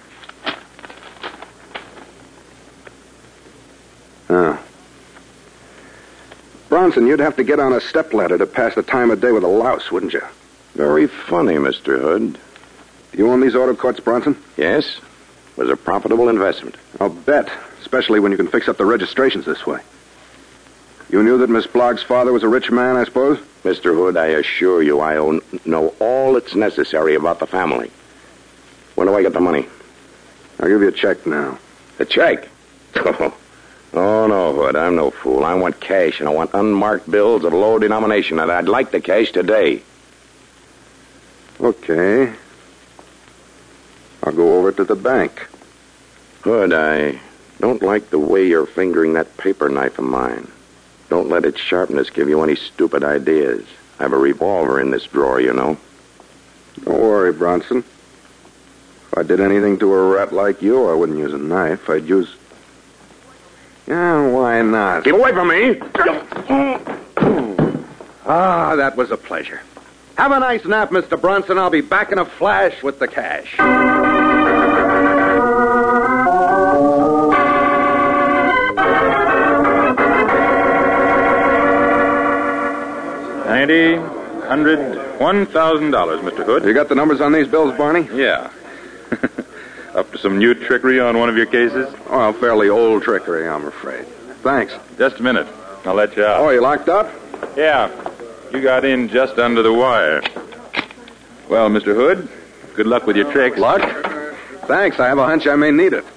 Speaker 9: Oh. Bronson, you'd have to get on a stepladder to pass the time of day with a louse, wouldn't you?
Speaker 17: Very funny, Mr. Hood.
Speaker 9: You own these auto courts, Bronson?
Speaker 17: Yes. Was a profitable investment.
Speaker 9: I'll bet, especially when you can fix up the registrations this way. You knew that Miss Bloggs' father was a rich man, I suppose?
Speaker 17: Mr. Hood, I assure you I know all that's necessary about the family. When do I get the money?
Speaker 9: I'll give you a check now.
Speaker 17: The check? Oh, no, Hood. I'm no fool. I want cash, and I want unmarked bills of low denomination, and I'd like the cash today.
Speaker 18: Okay. I'll go over to the bank.
Speaker 17: Hood, I don't like the way you're fingering that paper knife of mine. Don't let its sharpness give you any stupid ideas. I have a revolver in this drawer, you know.
Speaker 18: Don't worry, Bronson. If I did anything to a rat like you, I wouldn't use a knife. I'd use... Yeah, why not?
Speaker 17: Get away from me!
Speaker 9: Ah, that was a pleasure. Have a nice nap, Mr. Bronson. I'll be back in a flash with the cash.
Speaker 19: $1,000, Mr. Hood.
Speaker 18: You got the numbers on these bills, Barney?
Speaker 19: Yeah. Up to some new trickery on one of your cases?
Speaker 18: Well, fairly old trickery, I'm afraid. Thanks.
Speaker 19: Just a minute. I'll let you out.
Speaker 18: Oh, you locked up?
Speaker 19: Yeah. You got in just under the wire. Well, Mr. Hood, good luck with your tricks.
Speaker 18: Luck? Thanks. I have a hunch I may need it.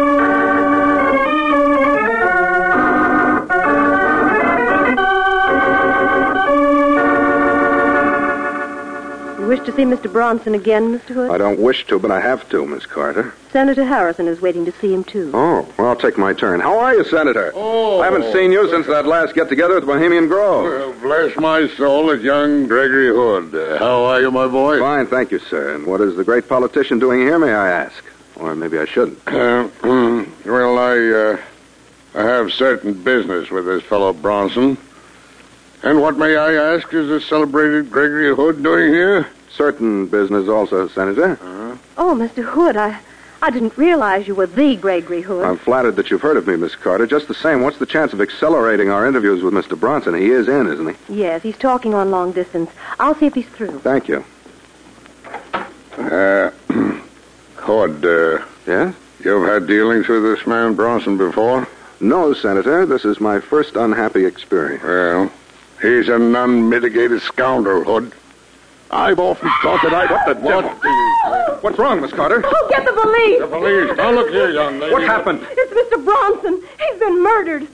Speaker 16: You wish to see Mr. Bronson again, Mr. Hood?
Speaker 18: I don't wish to, but I have to, Miss Carter.
Speaker 16: Senator Harrison is waiting to see him, too.
Speaker 18: Oh, well, I'll take my turn. How are you, Senator?
Speaker 20: Oh.
Speaker 18: I haven't seen you since that last get-together at the Bohemian Grove.
Speaker 20: Well, bless my soul, it's young Gregory Hood. How are you, my boy?
Speaker 18: Fine, thank you, sir. And what is the great politician doing here, may I ask? Or maybe I shouldn't.
Speaker 20: Well, I have certain business with this fellow Bronson. And what, may I ask, is the celebrated Gregory Hood doing here?
Speaker 18: Certain business also, Senator.
Speaker 16: Oh, Mr. Hood, I didn't realize you were the Gregory Hood.
Speaker 18: I'm flattered that you've heard of me, Miss Carter. Just the same, what's the chance of accelerating our interviews with Mr. Bronson? He is in, isn't he?
Speaker 16: Yes, he's talking on long distance. I'll see if he's through.
Speaker 18: Thank you.
Speaker 20: Hood,
Speaker 18: Yes?
Speaker 20: you've had dealings with this man Bronson before?
Speaker 18: No, Senator. This is my first unhappy experience.
Speaker 20: Well, he's an unmitigated scoundrel, Hood. I've often thought that
Speaker 18: What the devil? What's wrong, Miss Carter?
Speaker 16: Oh, get the police!
Speaker 20: The police. Now, look here, young lady.
Speaker 18: What happened?
Speaker 16: It's Mr. Bronson. He's been murdered.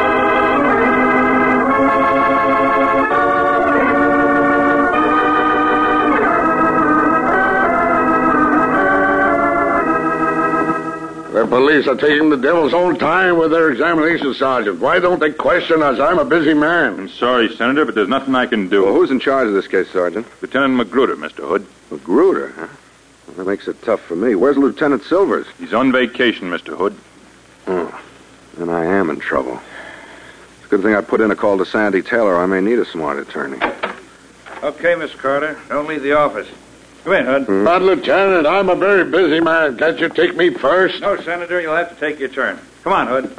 Speaker 20: The police are taking the devil's own time with their examination, Sergeant. Why don't they question us? I'm a busy man.
Speaker 19: I'm sorry, Senator, but there's nothing I can do.
Speaker 18: Well, who's in charge of this case, Sergeant?
Speaker 19: Lieutenant Magruder, Mr. Hood.
Speaker 18: Magruder, huh? Well, that makes it tough for me. Where's Lieutenant Silvers?
Speaker 19: He's on vacation, Mr. Hood.
Speaker 18: Oh, then I am in trouble. It's a good thing I put in a call to Sandy Taylor. I may need a smart attorney.
Speaker 21: Okay, Miss Carter. Don't leave the office. Come in, Hood.
Speaker 20: But, Lieutenant, I'm a very busy man. Can't you take me first?
Speaker 21: No, Senator, you'll have to take your turn. Come on, Hood.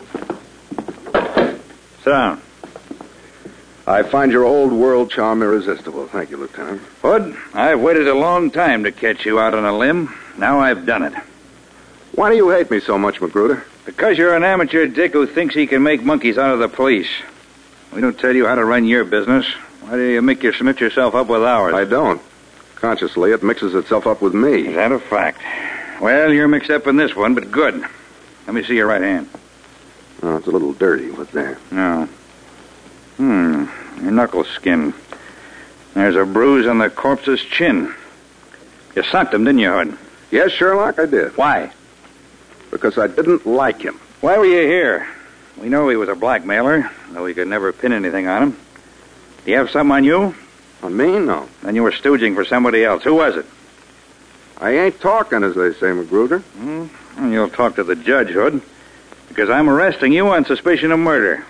Speaker 21: Sit down.
Speaker 18: I find your old world charm irresistible. Thank you, Lieutenant.
Speaker 21: Hood, I've waited a long time to catch you out on a limb. Now I've done it.
Speaker 18: Why do you hate me so much, Magruder?
Speaker 21: Because you're an amateur dick who thinks he can make monkeys out of the police. We don't tell you how to run your business. Why do you make you mix yourself up with ours?
Speaker 18: I don't. Consciously, it mixes itself up with me.
Speaker 21: Is that a fact? Well, you're mixed up in this one, but good. Let me see your right hand.
Speaker 18: Oh, it's a little dirty. What's there?
Speaker 21: No. Your knuckle skin. There's a bruise on the corpse's chin. You socked him, didn't you, Hood?
Speaker 18: Yes, Sherlock, I did.
Speaker 21: Why?
Speaker 18: Because I didn't like him.
Speaker 21: Why were you here? We know he was a blackmailer, though we could never pin anything on him. Do you have something on you?
Speaker 18: On me? No.
Speaker 21: Then you were stooging for somebody else. Who was it?
Speaker 18: I ain't talking, as they say, Magruder.
Speaker 21: You'll talk to the judge, Hood, because I'm arresting you on suspicion of murder.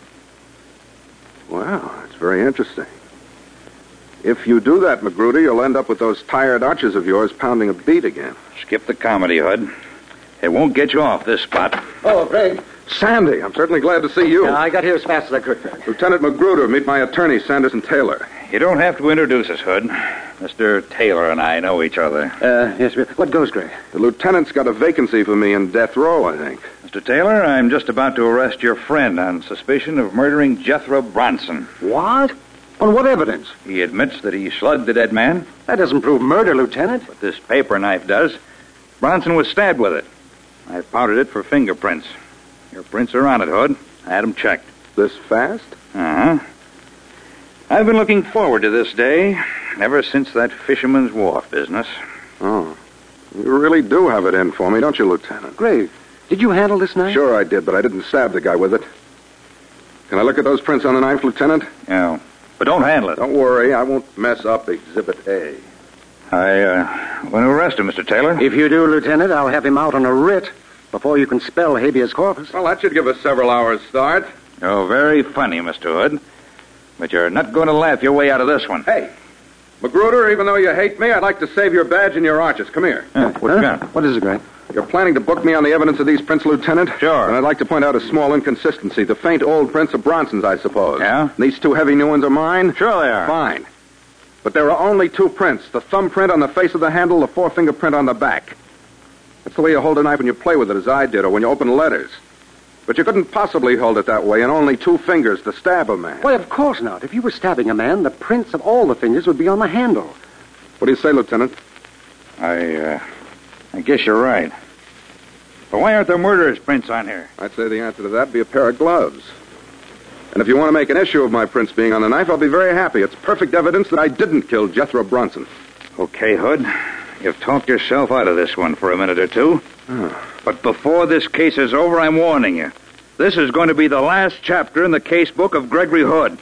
Speaker 18: Wow, that's very interesting. If you do that, Magruder, you'll end up with those tired arches of yours pounding a beat again.
Speaker 21: Skip the comedy, Hood. It won't get you off this spot.
Speaker 13: Oh, Greg.
Speaker 18: Sandy, I'm certainly glad to see you.
Speaker 13: I got here as fast as I could.
Speaker 18: Lieutenant Magruder, meet my attorney, Sanderson Taylor.
Speaker 21: You don't have to introduce us, Hood. Mr. Taylor and I know each other.
Speaker 13: Yes, what goes, Greg?
Speaker 18: The lieutenant's got a vacancy for me in death row, I think.
Speaker 21: Mr. Taylor, I'm just about to arrest your friend on suspicion of murdering Jethro Bronson.
Speaker 13: What? On what evidence?
Speaker 21: He admits that he slugged the dead man.
Speaker 13: That doesn't prove murder, Lieutenant.
Speaker 21: But this paper knife does. Bronson was stabbed with it. I powdered it for fingerprints. Your prints are on it, Hood. I had them checked.
Speaker 18: This fast?
Speaker 21: Uh-huh. I've been looking forward to this day ever since that Fisherman's Wharf business.
Speaker 18: Oh. You really do have it in for me, don't you, Lieutenant?
Speaker 13: Gray, did you handle this knife?
Speaker 18: Sure I did, but I didn't stab the guy with it. Can I look at those prints on the knife, Lieutenant?
Speaker 21: Yeah. But don't handle it.
Speaker 18: Don't worry, I won't mess up Exhibit A.
Speaker 21: I want to arrest him, Mr. Taylor.
Speaker 13: If you do, Lieutenant, I'll have him out on a writ before you can spell habeas corpus.
Speaker 18: Well, that should give us several hours' start.
Speaker 21: You're very funny, Mr. Hood. But you're not going to laugh your way out of this one.
Speaker 18: Hey, Magruder, even though you hate me, I'd like to save your badge and your arches. Come here.
Speaker 21: What you got?
Speaker 13: What is it, Gray?
Speaker 18: You're planning to book me on the evidence of these prints, Lieutenant?
Speaker 21: Sure.
Speaker 18: And I'd like to point out a small inconsistency. The faint old prints of Bronson's, I suppose.
Speaker 21: Yeah?
Speaker 18: These two heavy new ones are mine?
Speaker 21: Sure they are.
Speaker 18: Fine. But there are only two prints. The thumbprint on the face of the handle, the forefinger print on the back. That's the way you hold a knife when you play with it, as I did, or when you open letters. But you couldn't possibly hold it that way, and only two fingers to stab a man.
Speaker 13: Why, of course not. If you were stabbing a man, the prints of all the fingers would be on the handle.
Speaker 18: What do you say, Lieutenant?
Speaker 21: I guess you're right. But why aren't there murderer's prints on here?
Speaker 18: I'd say the answer to that would be a pair of gloves. And if you want to make an issue of my prints being on the knife, I'll be very happy. It's perfect evidence that I didn't kill Jethro Bronson.
Speaker 21: Okay, Hood. You've talked yourself out of this one for a minute or two. But before this case is over, I'm warning you. This is going to be the last chapter in the case book of Gregory Hood.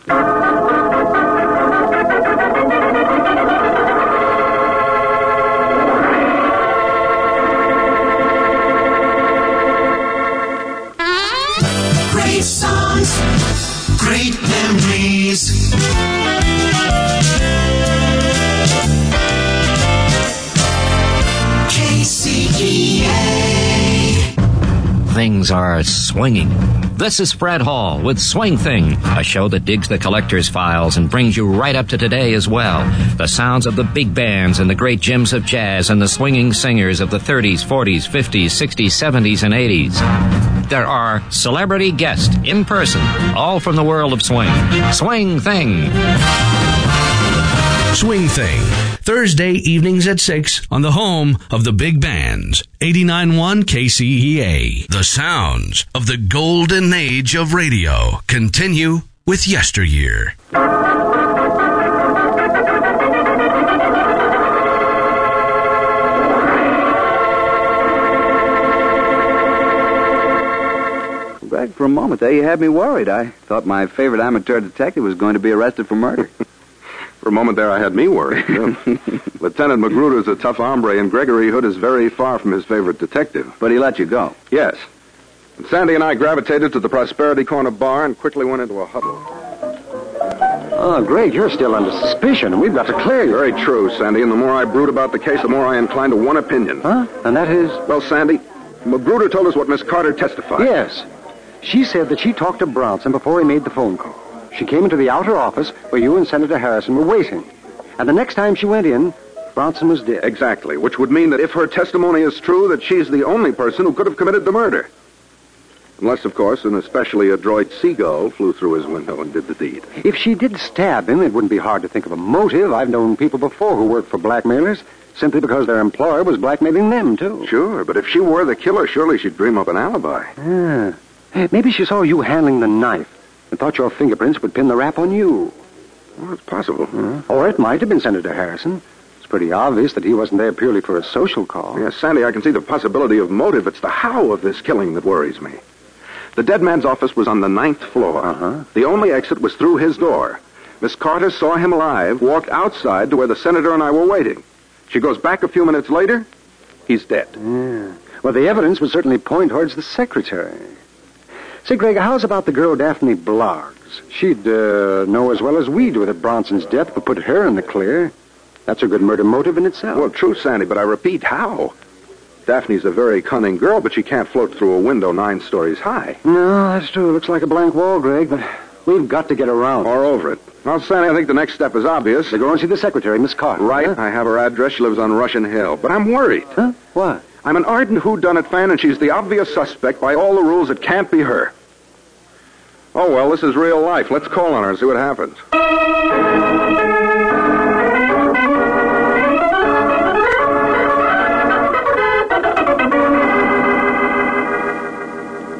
Speaker 10: Great songs, great memories. KCEA.
Speaker 2: Things are swinging. This is Fred Hall with Swing Thing, a show that digs the collector's files and brings you right up to today as well. The sounds of the big bands and the great gems of jazz and the swinging singers of the 30s, 40s, 50s, 60s, 70s, and 80s. There are celebrity guests in person, all from the world of swing. Swing Thing.
Speaker 1: Swing Thing, Thursday evenings at 6 on the home of the big bands, 89.1 KCEA. The sounds of the golden age of radio continue with Yesteryear.
Speaker 12: Greg, for a moment there, you had me worried. I thought my favorite amateur detective was going to be arrested for murder.
Speaker 18: For a moment there, I had me worried. Lieutenant Magruder's a tough hombre, and Gregory Hood is very far from his favorite detective.
Speaker 12: But he let you go.
Speaker 18: Yes. And Sandy and I gravitated to the Prosperity Corner bar and quickly went into a huddle.
Speaker 13: Oh, Greg, you're still under suspicion, and we've got to clear you.
Speaker 18: Very true, Sandy, and the more I brood about the case, the more I incline to one opinion.
Speaker 13: Huh? And that is?
Speaker 18: Well, Sandy, Magruder told us what Miss Carter testified.
Speaker 13: Yes. She said that she talked to Bronson before he made the phone call. She came into the outer office where you and Senator Harrison were waiting. And the next time she went in, Bronson was dead.
Speaker 18: Exactly, which would mean that if her testimony is true, that she's the only person who could have committed the murder. Unless, of course, an especially adroit seagull flew through his window and did the deed.
Speaker 13: If she did stab him, it wouldn't be hard to think of a motive. I've known people before who worked for blackmailers simply because their employer was blackmailing them, too.
Speaker 18: Sure, but if she were the killer, surely she'd dream up an alibi.
Speaker 13: Yeah. Maybe she saw you handling the knife and thought your fingerprints would pin the rap on you.
Speaker 18: Well, it's possible.
Speaker 13: Or it might have been Senator Harrison. It's pretty obvious that he wasn't there purely for a social call.
Speaker 18: Yes, Sandy, I can see the possibility of motive. It's the how of this killing that worries me. The dead man's office was on the 9th floor. The only exit was through his door. Miss Carter saw him alive, walked outside to where the senator and I were waiting. She goes back a few minutes later. He's dead.
Speaker 13: Yeah. Well, the evidence would certainly point towards the secretary. Say, Greg, how's about the girl Daphne Bloggs? She'd know as well as we do that Bronson's death would put her in the clear. That's a good murder motive in itself.
Speaker 18: Well, true, Sandy, but I repeat, how? Daphne's a very cunning girl, but she can't float through a window 9 stories high.
Speaker 13: No, that's true. Looks like a blank wall, Greg, but we've got to get around.
Speaker 18: Or over it. Well, Sandy, I think the next step is obvious.
Speaker 13: To go and see the secretary, Miss Carter.
Speaker 18: Right.
Speaker 13: Huh?
Speaker 18: I have her address. She lives on Russian Hill. But I'm worried.
Speaker 13: Huh? Why?
Speaker 18: I'm an ardent whodunit fan, and she's the obvious suspect. By all the rules, it can't be her. Oh, well, this is real life. Let's call on her and see what happens.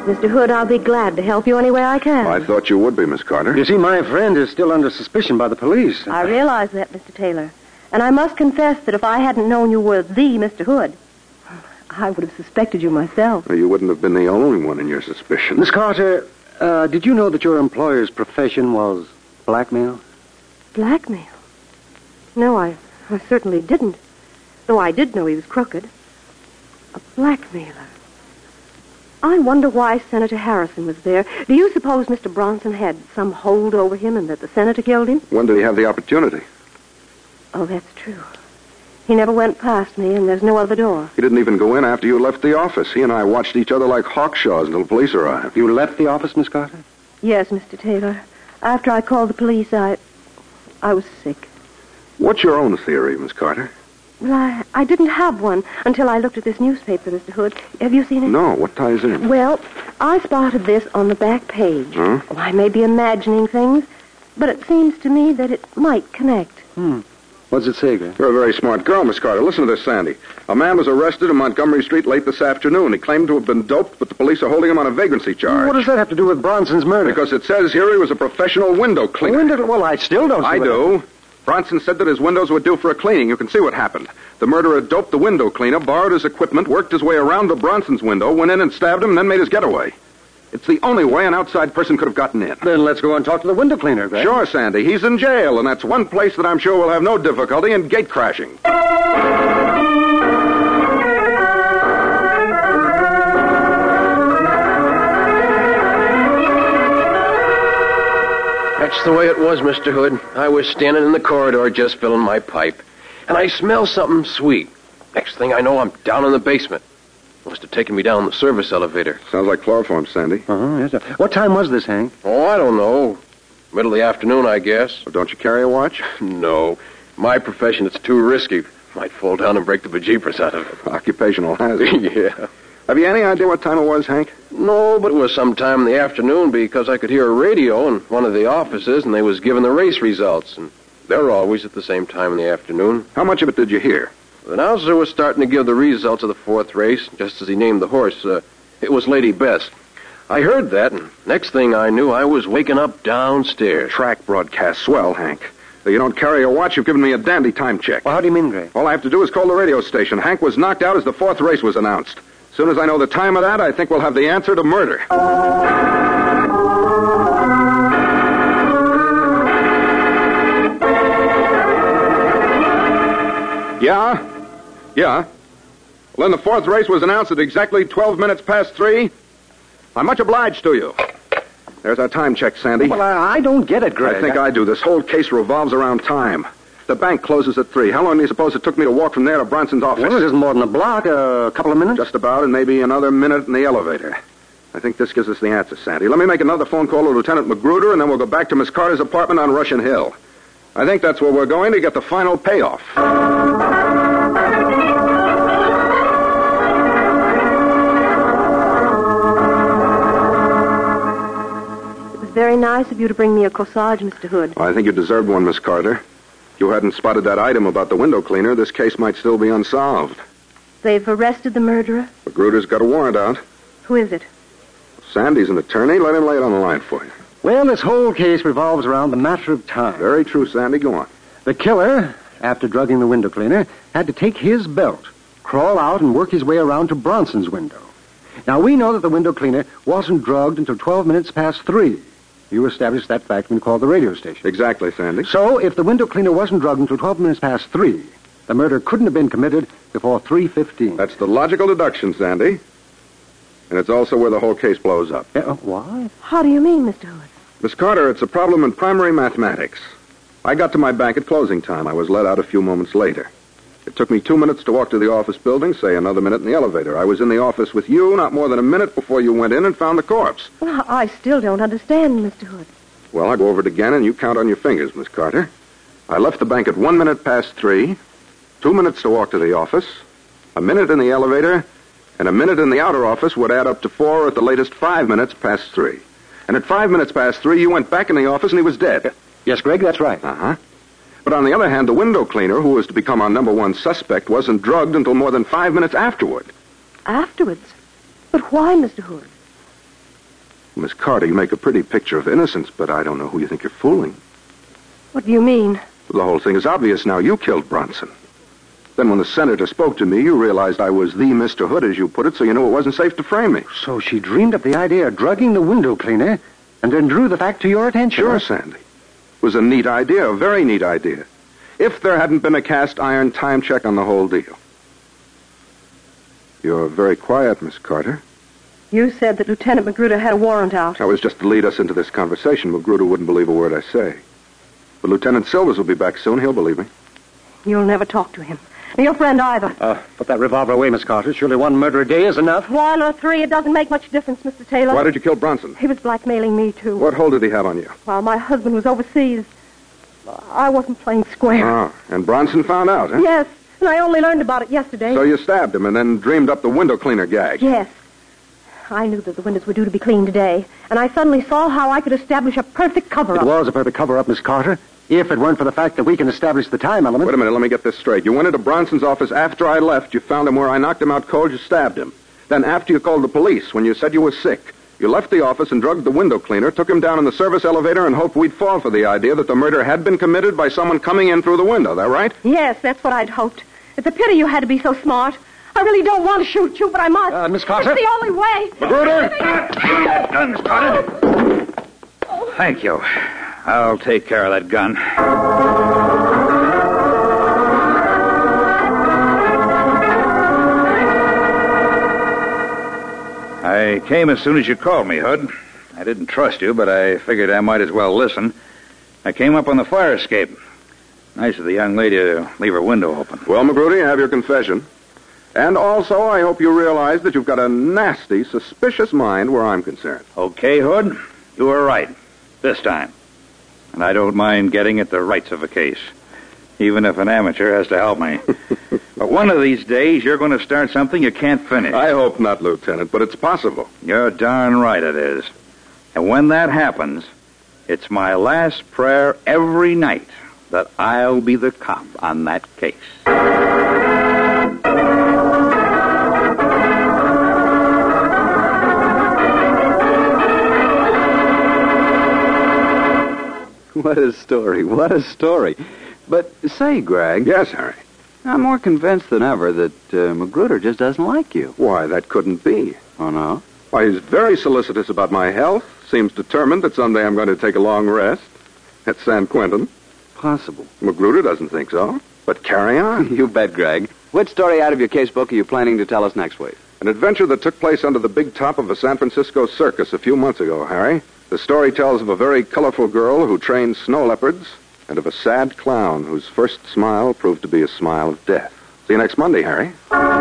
Speaker 16: Mr. Hood, I'll be glad to help you any way I can.
Speaker 18: I thought you would be, Miss Carter.
Speaker 13: You see, my friend is still under suspicion by the police.
Speaker 16: I realize that, Mr. Taylor. And I must confess that if I hadn't known you were the Mr. Hood, I would have suspected you myself.
Speaker 18: You wouldn't have been the only one in your suspicion.
Speaker 13: Miss Carter, did you know that your employer's profession was blackmail?
Speaker 16: Blackmail? No, I certainly didn't. Though I did know he was crooked. A blackmailer. I wonder why Senator Harrison was there. Do you suppose Mr. Bronson had some hold over him and that the senator killed him?
Speaker 18: When did he have the opportunity?
Speaker 16: Oh, that's true. He never went past me, and there's no other door.
Speaker 18: He didn't even go in after you left the office. He and I watched each other like hawkshaws until the police arrived.
Speaker 13: You left the office, Miss Carter?
Speaker 16: Yes, Mr. Taylor. After I called the police, I was sick.
Speaker 18: What's your own theory, Miss Carter?
Speaker 16: Well, I didn't have one until I looked at this newspaper, Mr. Hood. Have you seen it?
Speaker 18: No. What ties in?
Speaker 16: Well, I spotted this on the back page.
Speaker 18: Huh?
Speaker 16: Oh, I may be imagining things, but it seems to me that it might connect.
Speaker 13: What's it say, Greg?
Speaker 18: You're a very smart girl, Miss Carter. Listen to this, Sandy. A man was arrested in Montgomery Street late this afternoon. He claimed to have been doped, but the police are holding him on a vagrancy charge.
Speaker 13: What does that have to do with Bronson's murder?
Speaker 18: Because it says here he was a professional window cleaner.
Speaker 13: Well, I still don't see
Speaker 18: I do. Bronson said that his windows were due for a cleaning. You can see what happened. The murderer doped the window cleaner, borrowed his equipment, worked his way around to Bronson's window, went in and stabbed him, and then made his getaway. It's the only way an outside person could have gotten in.
Speaker 13: Then let's go and talk to the window cleaner, Greg.
Speaker 18: Sure, Sandy. He's in jail, and that's one place that I'm sure will have no difficulty in gate crashing.
Speaker 8: That's the way it was, Mr. Hood. I was standing in the corridor just filling my pipe, and I smell something sweet. Next thing I know, I'm down in the basement. Must have taken me down the service elevator.
Speaker 18: Sounds like chloroform, Sandy.
Speaker 13: Yes, sir. What time was this, Hank?
Speaker 8: Oh, I don't know. Middle of the afternoon, I guess.
Speaker 18: Well, don't you carry a watch?
Speaker 8: No. My profession, it's too risky. Might fall down and break the bejeepers out of it.
Speaker 18: Occupational hazard.
Speaker 8: Yeah.
Speaker 18: Have you any idea what time it was, Hank?
Speaker 8: No, but it was sometime in the afternoon because I could hear a radio in one of the offices, and they was giving the race results, and they're always at the same time in the afternoon.
Speaker 18: How much of it did you hear?
Speaker 8: The announcer was starting to give the results of the fourth race, just as he named the horse. It was Lady Bess. I heard that, and next thing I knew, I was waking up downstairs.
Speaker 18: Track broadcast. Swell, Hank. If you don't carry a watch, you've given me a dandy time check.
Speaker 13: Well, how do you mean, Greg?
Speaker 18: All I have to do is call the radio station. Hank was knocked out as the fourth race was announced. As soon as I know the time of that, I think we'll have the answer to murder. Yeah. Well, then the fourth race was announced at exactly 12 minutes past 3. I'm much obliged to you. There's our time check, Sandy.
Speaker 13: Well, I don't get it, Greg.
Speaker 18: I think I do. This whole case revolves around time. The bank closes at 3. How long do you suppose it took me to walk from there to Bronson's office?
Speaker 13: Well, it isn't more than a block. A couple of minutes?
Speaker 18: Just about, and maybe another minute in the elevator. I think this gives us the answer, Sandy. Let me make another phone call to Lieutenant Magruder, and then we'll go back to Miss Carter's apartment on Russian Hill. I think that's where we're going to get the final payoff.
Speaker 16: Very nice of you to bring me a corsage, Mr. Hood.
Speaker 18: I think you deserved one, Miss Carter. If you hadn't spotted that item about the window cleaner, this case might still be unsolved.
Speaker 16: They've arrested the murderer?
Speaker 18: Magruder's got a warrant out.
Speaker 16: Who is it?
Speaker 18: Sandy's an attorney. Let him lay it on the line for you.
Speaker 13: Well, this whole case revolves around the matter of time.
Speaker 18: Very true, Sandy. Go on.
Speaker 13: The killer, after drugging the window cleaner, had to take his belt, crawl out, and work his way around to Bronson's window. Now, we know that the window cleaner wasn't drugged until 12 minutes past 3. You established that fact when you called the radio station.
Speaker 18: Exactly, Sandy.
Speaker 13: So, if the window cleaner wasn't drugged until 12 minutes past 3, the murder couldn't have been committed before 3:15.
Speaker 18: That's the logical deduction, Sandy. And it's also where the whole case blows up.
Speaker 13: Why?
Speaker 16: How do you mean, Mr. Hood?
Speaker 18: Miss Carter, it's a problem in primary mathematics. I got to my bank at closing time. I was let out a few moments later. It took me 2 minutes to walk to the office building, say another minute in the elevator. I was in the office with you not more than a minute before you went in and found the corpse.
Speaker 16: Well, I still don't understand, Mr. Hood.
Speaker 18: Well, I'll go over it again, and you count on your fingers, Miss Carter. I left the bank at 1 minute past 3, 2 minutes to walk to the office, a minute in the elevator, and a minute in the outer office would add up to 4, or at the latest 5 minutes past 3. And at 5 minutes past 3, you went back in the office, and he was dead.
Speaker 13: Yes, Greg, that's right.
Speaker 18: Uh-huh. But on the other hand, the window cleaner, who was to become our number one suspect, wasn't drugged until more than 5 minutes afterward.
Speaker 16: Afterwards? But why, Mr. Hood?
Speaker 18: Miss Carter, you make a pretty picture of innocence, but I don't know who you think you're fooling.
Speaker 16: What do you mean?
Speaker 18: The whole thing is obvious now. You killed Bronson. Then when the senator spoke to me, you realized I was the Mr. Hood, as you put it, so you knew it wasn't safe to frame me.
Speaker 13: So she dreamed up the idea of drugging the window cleaner and then drew the fact to your attention.
Speaker 18: Sure, Sandy. It was a neat idea, a very neat idea. If there hadn't been a cast iron time check on the whole deal. You're very quiet, Miss Carter.
Speaker 16: You said that Lieutenant Magruder had a warrant out.
Speaker 18: That was just to lead us into this conversation. Magruder wouldn't believe a word I say. But Lieutenant Silvers will be back soon. He'll believe me.
Speaker 16: You'll never talk to him. Or your friend either.
Speaker 13: Put that revolver away, Miss Carter. Surely one murder a day is enough.
Speaker 16: 1 or 3, it doesn't make much difference, Mr. Taylor.
Speaker 18: Why did you kill Bronson?
Speaker 16: He was blackmailing me, too.
Speaker 18: What hold did he have on you?
Speaker 16: While my husband was overseas, I wasn't playing square.
Speaker 18: Oh, and Bronson found out, huh?
Speaker 16: Yes, and I only learned about it yesterday.
Speaker 18: So you stabbed him and then dreamed up the window cleaner gag?
Speaker 16: Yes. I knew that the windows were due to be cleaned today, and I suddenly saw how I could establish a perfect cover-up.
Speaker 13: It was a perfect cover-up, Miss Carter, if it weren't for the fact that we can establish the time element.
Speaker 18: Wait a minute, let me get this straight. You went into Bronson's office after I left. You found him where I knocked him out cold. You stabbed him. Then after you called the police, when you said you were sick, you left the office and drugged the window cleaner, took him down in the service elevator, and hoped we'd fall for the idea that the murder had been committed by someone coming in through the window. That right?
Speaker 16: Yes, that's what I'd hoped. It's a pity you had to be so smart. I really don't want to shoot you, but I must.
Speaker 13: Miss Carter?
Speaker 16: It's the only way.
Speaker 18: Magruder!
Speaker 21: Gun, Miss Carter. Thank you. I'll take care of that gun. I came as soon as you called me, Hood. I didn't trust you, but I figured I might as well listen. I came up on the fire escape. Nice of the young lady to leave her window open.
Speaker 18: Well, Magruder, you have your confession. And also, I hope you realize that you've got a nasty, suspicious mind where I'm concerned.
Speaker 21: Okay, Hood. You were right. This time. And I don't mind getting at the rights of a case. Even if an amateur has to help me. But one of these days, you're going to start something you can't finish.
Speaker 18: I hope not, Lieutenant, but it's possible.
Speaker 21: You're darn right it is. And when that happens, it's my last prayer every night that I'll be the cop on that case.
Speaker 12: What a story. What a story. But say, Greg.
Speaker 18: Yes, Harry.
Speaker 12: I'm more convinced than ever that Magruder just doesn't like you.
Speaker 18: Why, that couldn't be.
Speaker 12: Oh, no?
Speaker 18: Why, he's very solicitous about my health. Seems determined that someday I'm going to take a long rest at San Quentin.
Speaker 12: Possible.
Speaker 18: Magruder doesn't think so. But carry on.
Speaker 12: You bet, Greg. Which story out of your casebook are you planning to tell us next week?
Speaker 18: An adventure that took place under the big top of a San Francisco circus a few months ago, Harry. The story tells of a very colorful girl who trained snow leopards and of a sad clown whose first smile proved to be a smile of death. See you next Monday, Harry.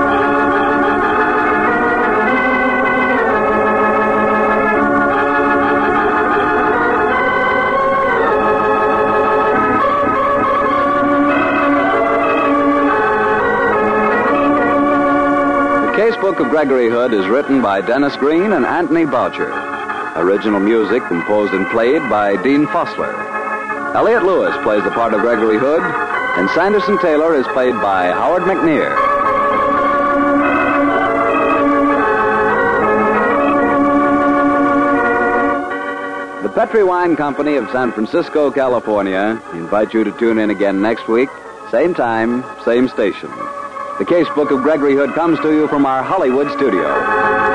Speaker 12: The Casebook of Gregory Hood is written by Dennis Green and Anthony Boucher. Original music composed and played by Dean Fossler. Elliot Lewis plays the part of Gregory Hood, and Sanderson Taylor is played by Howard McNear. The Petri Wine Company of San Francisco, California, invite you to tune in again next week, same time, same station. The Casebook of Gregory Hood comes to you from our Hollywood studio.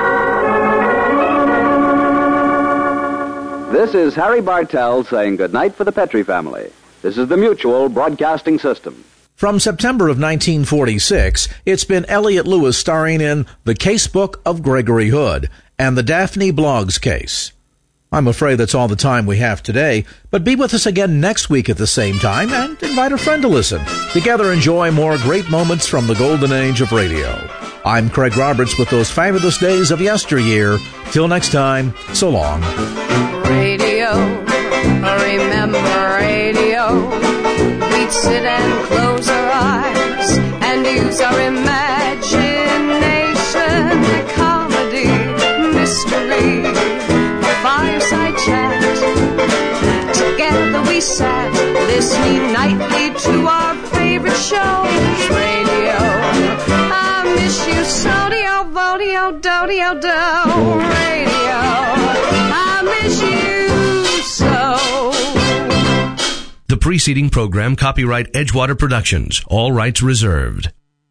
Speaker 12: This is Harry Bartell saying goodnight for the Petri family. This is the Mutual Broadcasting System.
Speaker 3: From September of 1946, it's been Elliot Lewis starring in The Casebook of Gregory Hood and the Daphne Bloggs case. I'm afraid that's all the time we have today, but be with us again next week at the same time and invite a friend to listen. Together enjoy more great moments from the golden age of radio. I'm Craig Roberts with those fabulous days of yesteryear. Till next time, so long.
Speaker 6: Radio, remember radio. We'd sit and close our eyes and use our imagination. Comedy, mystery, fireside chat. Together we sat, listening nightly to our favorite shows. Radio, I miss you so, do-do, do-do, do-do. Radio, I
Speaker 1: preceding program copyright Edgewater Productions. All rights reserved.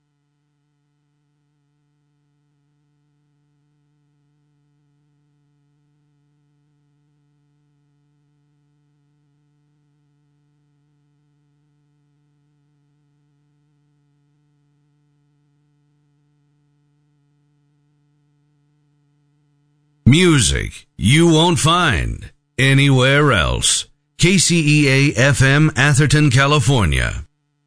Speaker 1: Music you won't find anywhere else. KCEA FM, Atherton, California.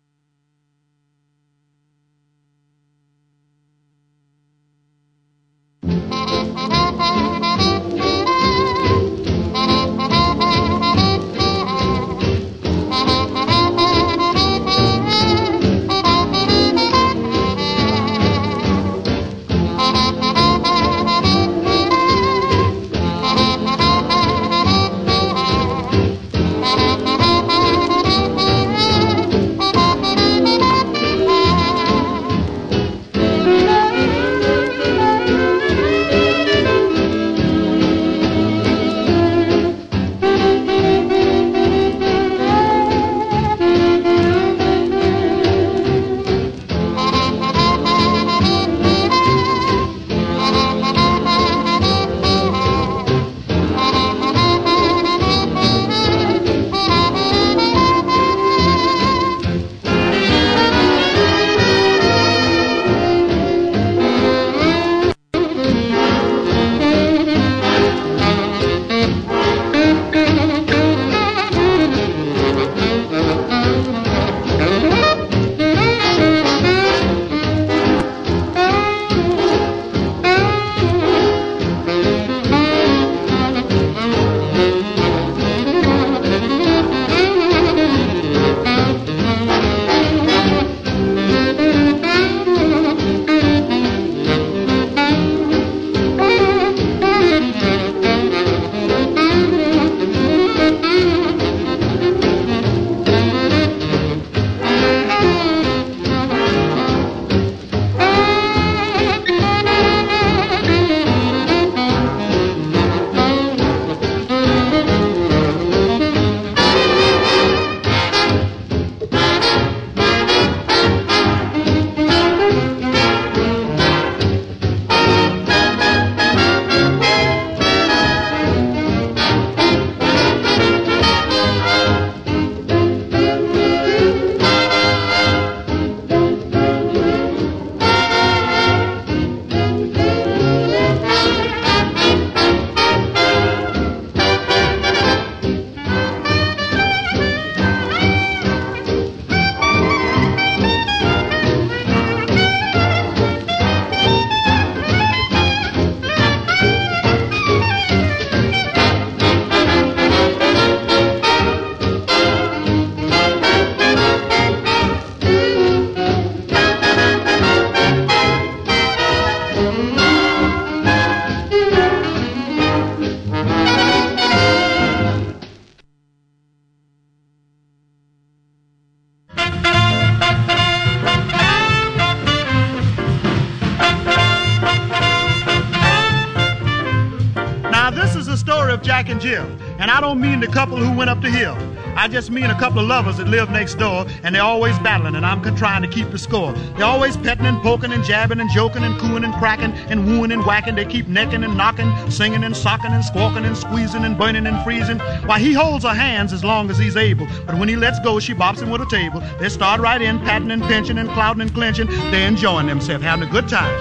Speaker 7: Jack and Jill. And I don't mean the couple who went up the hill. I just mean a couple of lovers that live next door, and they're always battling, and I'm trying to keep the score. They're always petting and poking and jabbing and joking and cooing and cracking and wooing and whacking. They keep necking and knocking, singing and socking and squawking and squeezing and burning and freezing. Why, he holds her hands as long as he's able, but when he lets go, she bops him with a table. They start right in, patting and pinching and clouting and clenching. They're enjoying themselves, having a good time.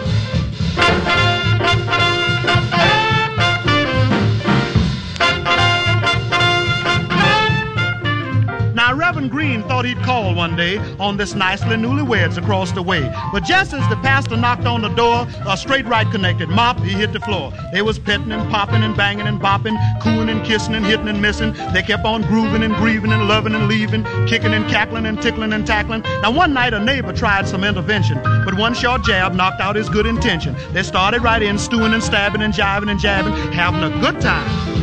Speaker 7: Now, Reverend Green thought he'd call one day on this nicely newlyweds across the way. But just as the pastor knocked on the door, a straight right connected mop, he hit the floor. They was petting and popping and banging and bopping, cooing and kissing and hitting and missing. They kept on grooving and grieving and loving and leaving, kicking and cackling and tickling and tackling. Now, one night a neighbor tried some intervention, but one short jab knocked out his good intention. They started right in, stewing and stabbing and jiving and jabbing, having a good time.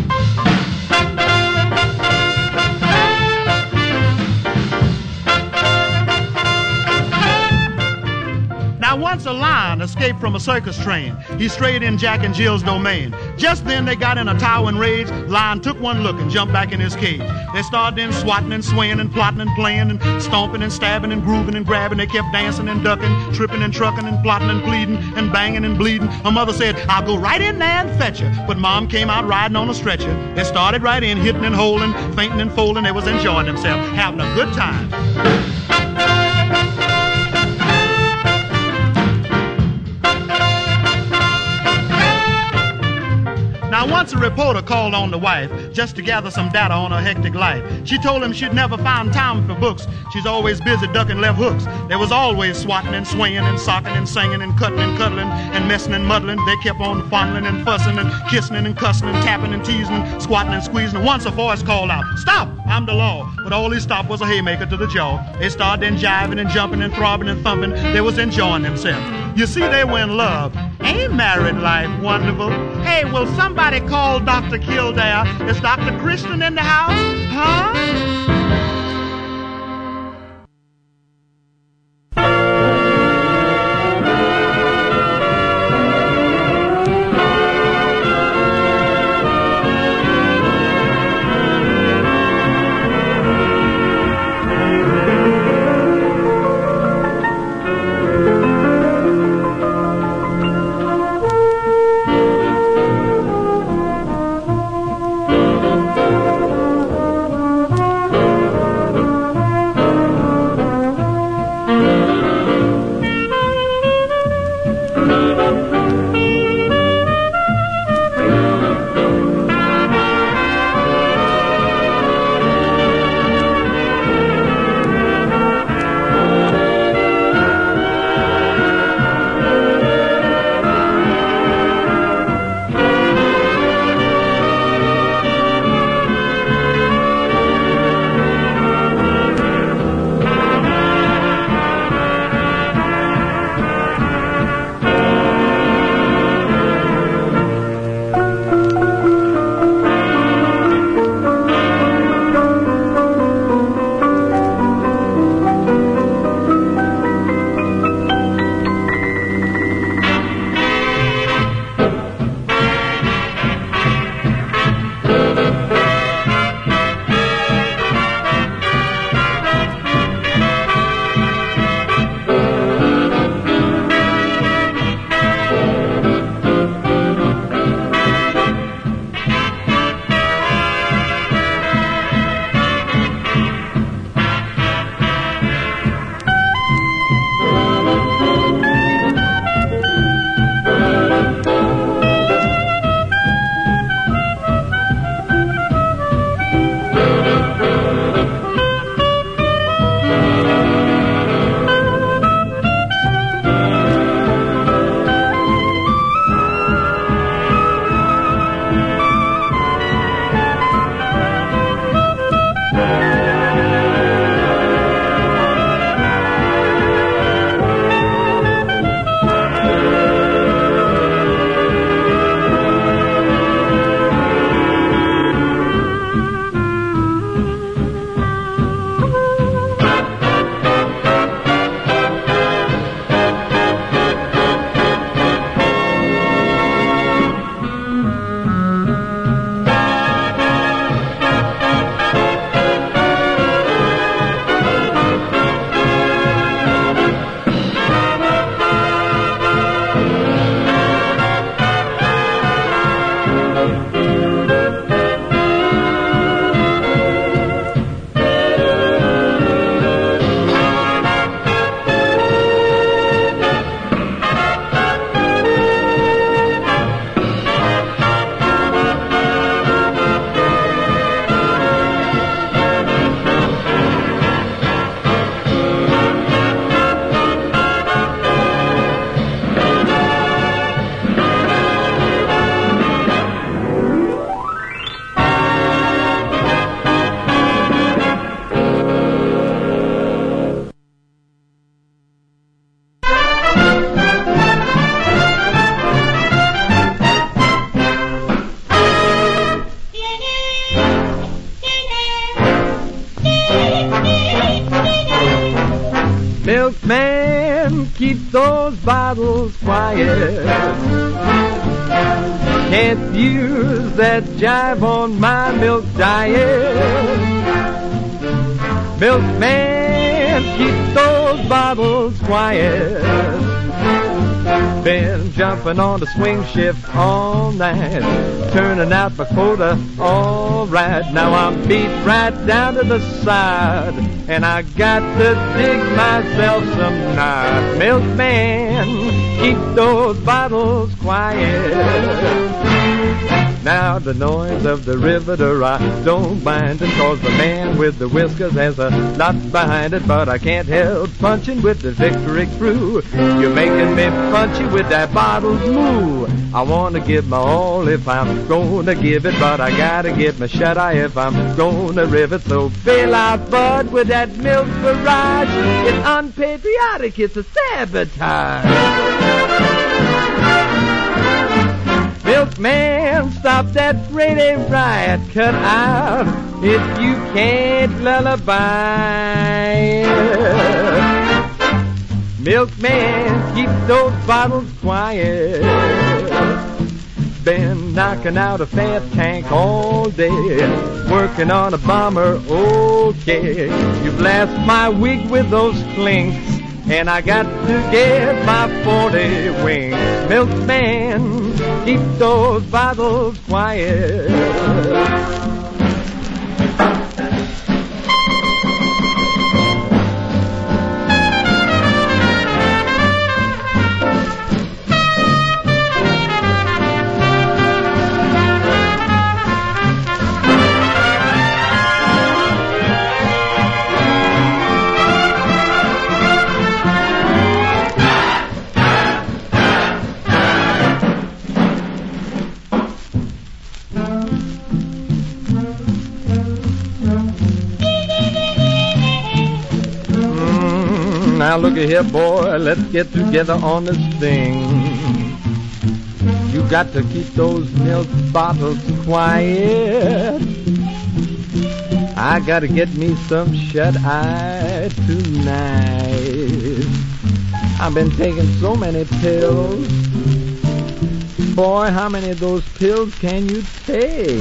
Speaker 7: Now, once a lion escaped from a circus train. He strayed in Jack and Jill's domain. Just then they got in a towering rage. Lion took one look and jumped back in his cage. They started in swatting and swaying and plotting and playing and stomping and stabbing and grooving and grabbing. They kept dancing and ducking, tripping and trucking and plotting and pleading and banging and bleeding. Her mother said, I'll go right in there and fetch her. But Mom came out riding on a stretcher. They started right in, hitting and holding, fainting and folding. They was enjoying themselves, having a good time. Now, once a reporter called on the wife just to gather some data on her hectic life. She told him she'd never found time for books. She's always busy ducking left hooks. There was always swatting and swaying and socking and singing and cutting and cuddling and messing and muddling. They kept on fondling and fussing and kissing and cussing and tapping and teasing, squatting and squeezing. And once a voice called out, "Stop! I'm the law." But all he stopped was a haymaker to the jaw. They started then jiving and jumping and throbbing and thumping. They was enjoying themselves. You see, they were in love. Ain't married life wonderful? Hey, will somebody call Dr. Kildare? Is Dr. Christian in the house? Huh?
Speaker 5: Milkman, keep those bottles quiet. Can't use that jive on my milk diet. Milkman, keep those bottles quiet. Been jumping on the swing shift all night, turning out my quota all right. Now I'm beat right down to the side, and I got to dig myself some night. Milkman, keep those bottles quiet. Now the noise of the riveter I don't mind it, 'cause the man with the whiskers has a lot behind it. But I can't help punching with the victory crew. You're making me punchy with that bottle's moo. I want to give my all if I'm gonna give it, but I gotta give my shut-eye if I'm gonna rivet. So bail out, bud, with that milk barrage. It's unpatriotic, it's a sabotage. Milkman, stop that Friday riot. Cut out if you can't lullaby. Milkman, keep those bottles quiet. Been knocking out a fat tank all day, working on a bomber, okay. You blast my wig with those clinks, and I got to get my 40 wings. Milkman, keep those bottles quiet. Now look here, boy, let's get together on this thing. You got to keep those milk bottles quiet. I gotta get me some shut-eye tonight. I've been taking so many pills. Boy, how many of those pills can you take?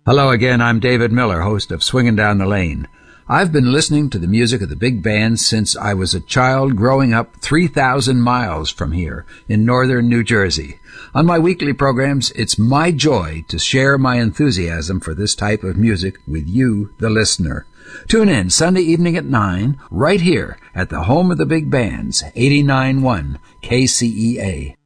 Speaker 11: Hello again, I'm David Miller, host of Swingin' Down the Lane. I've been listening to the music of the big band since I was a child growing up 3,000 miles from here in northern New Jersey. On my weekly programs, it's my joy to share my enthusiasm for this type of music with you, the listener. Tune in Sunday evening at 9, right here at the home of the big bands, 89.1 KCEA.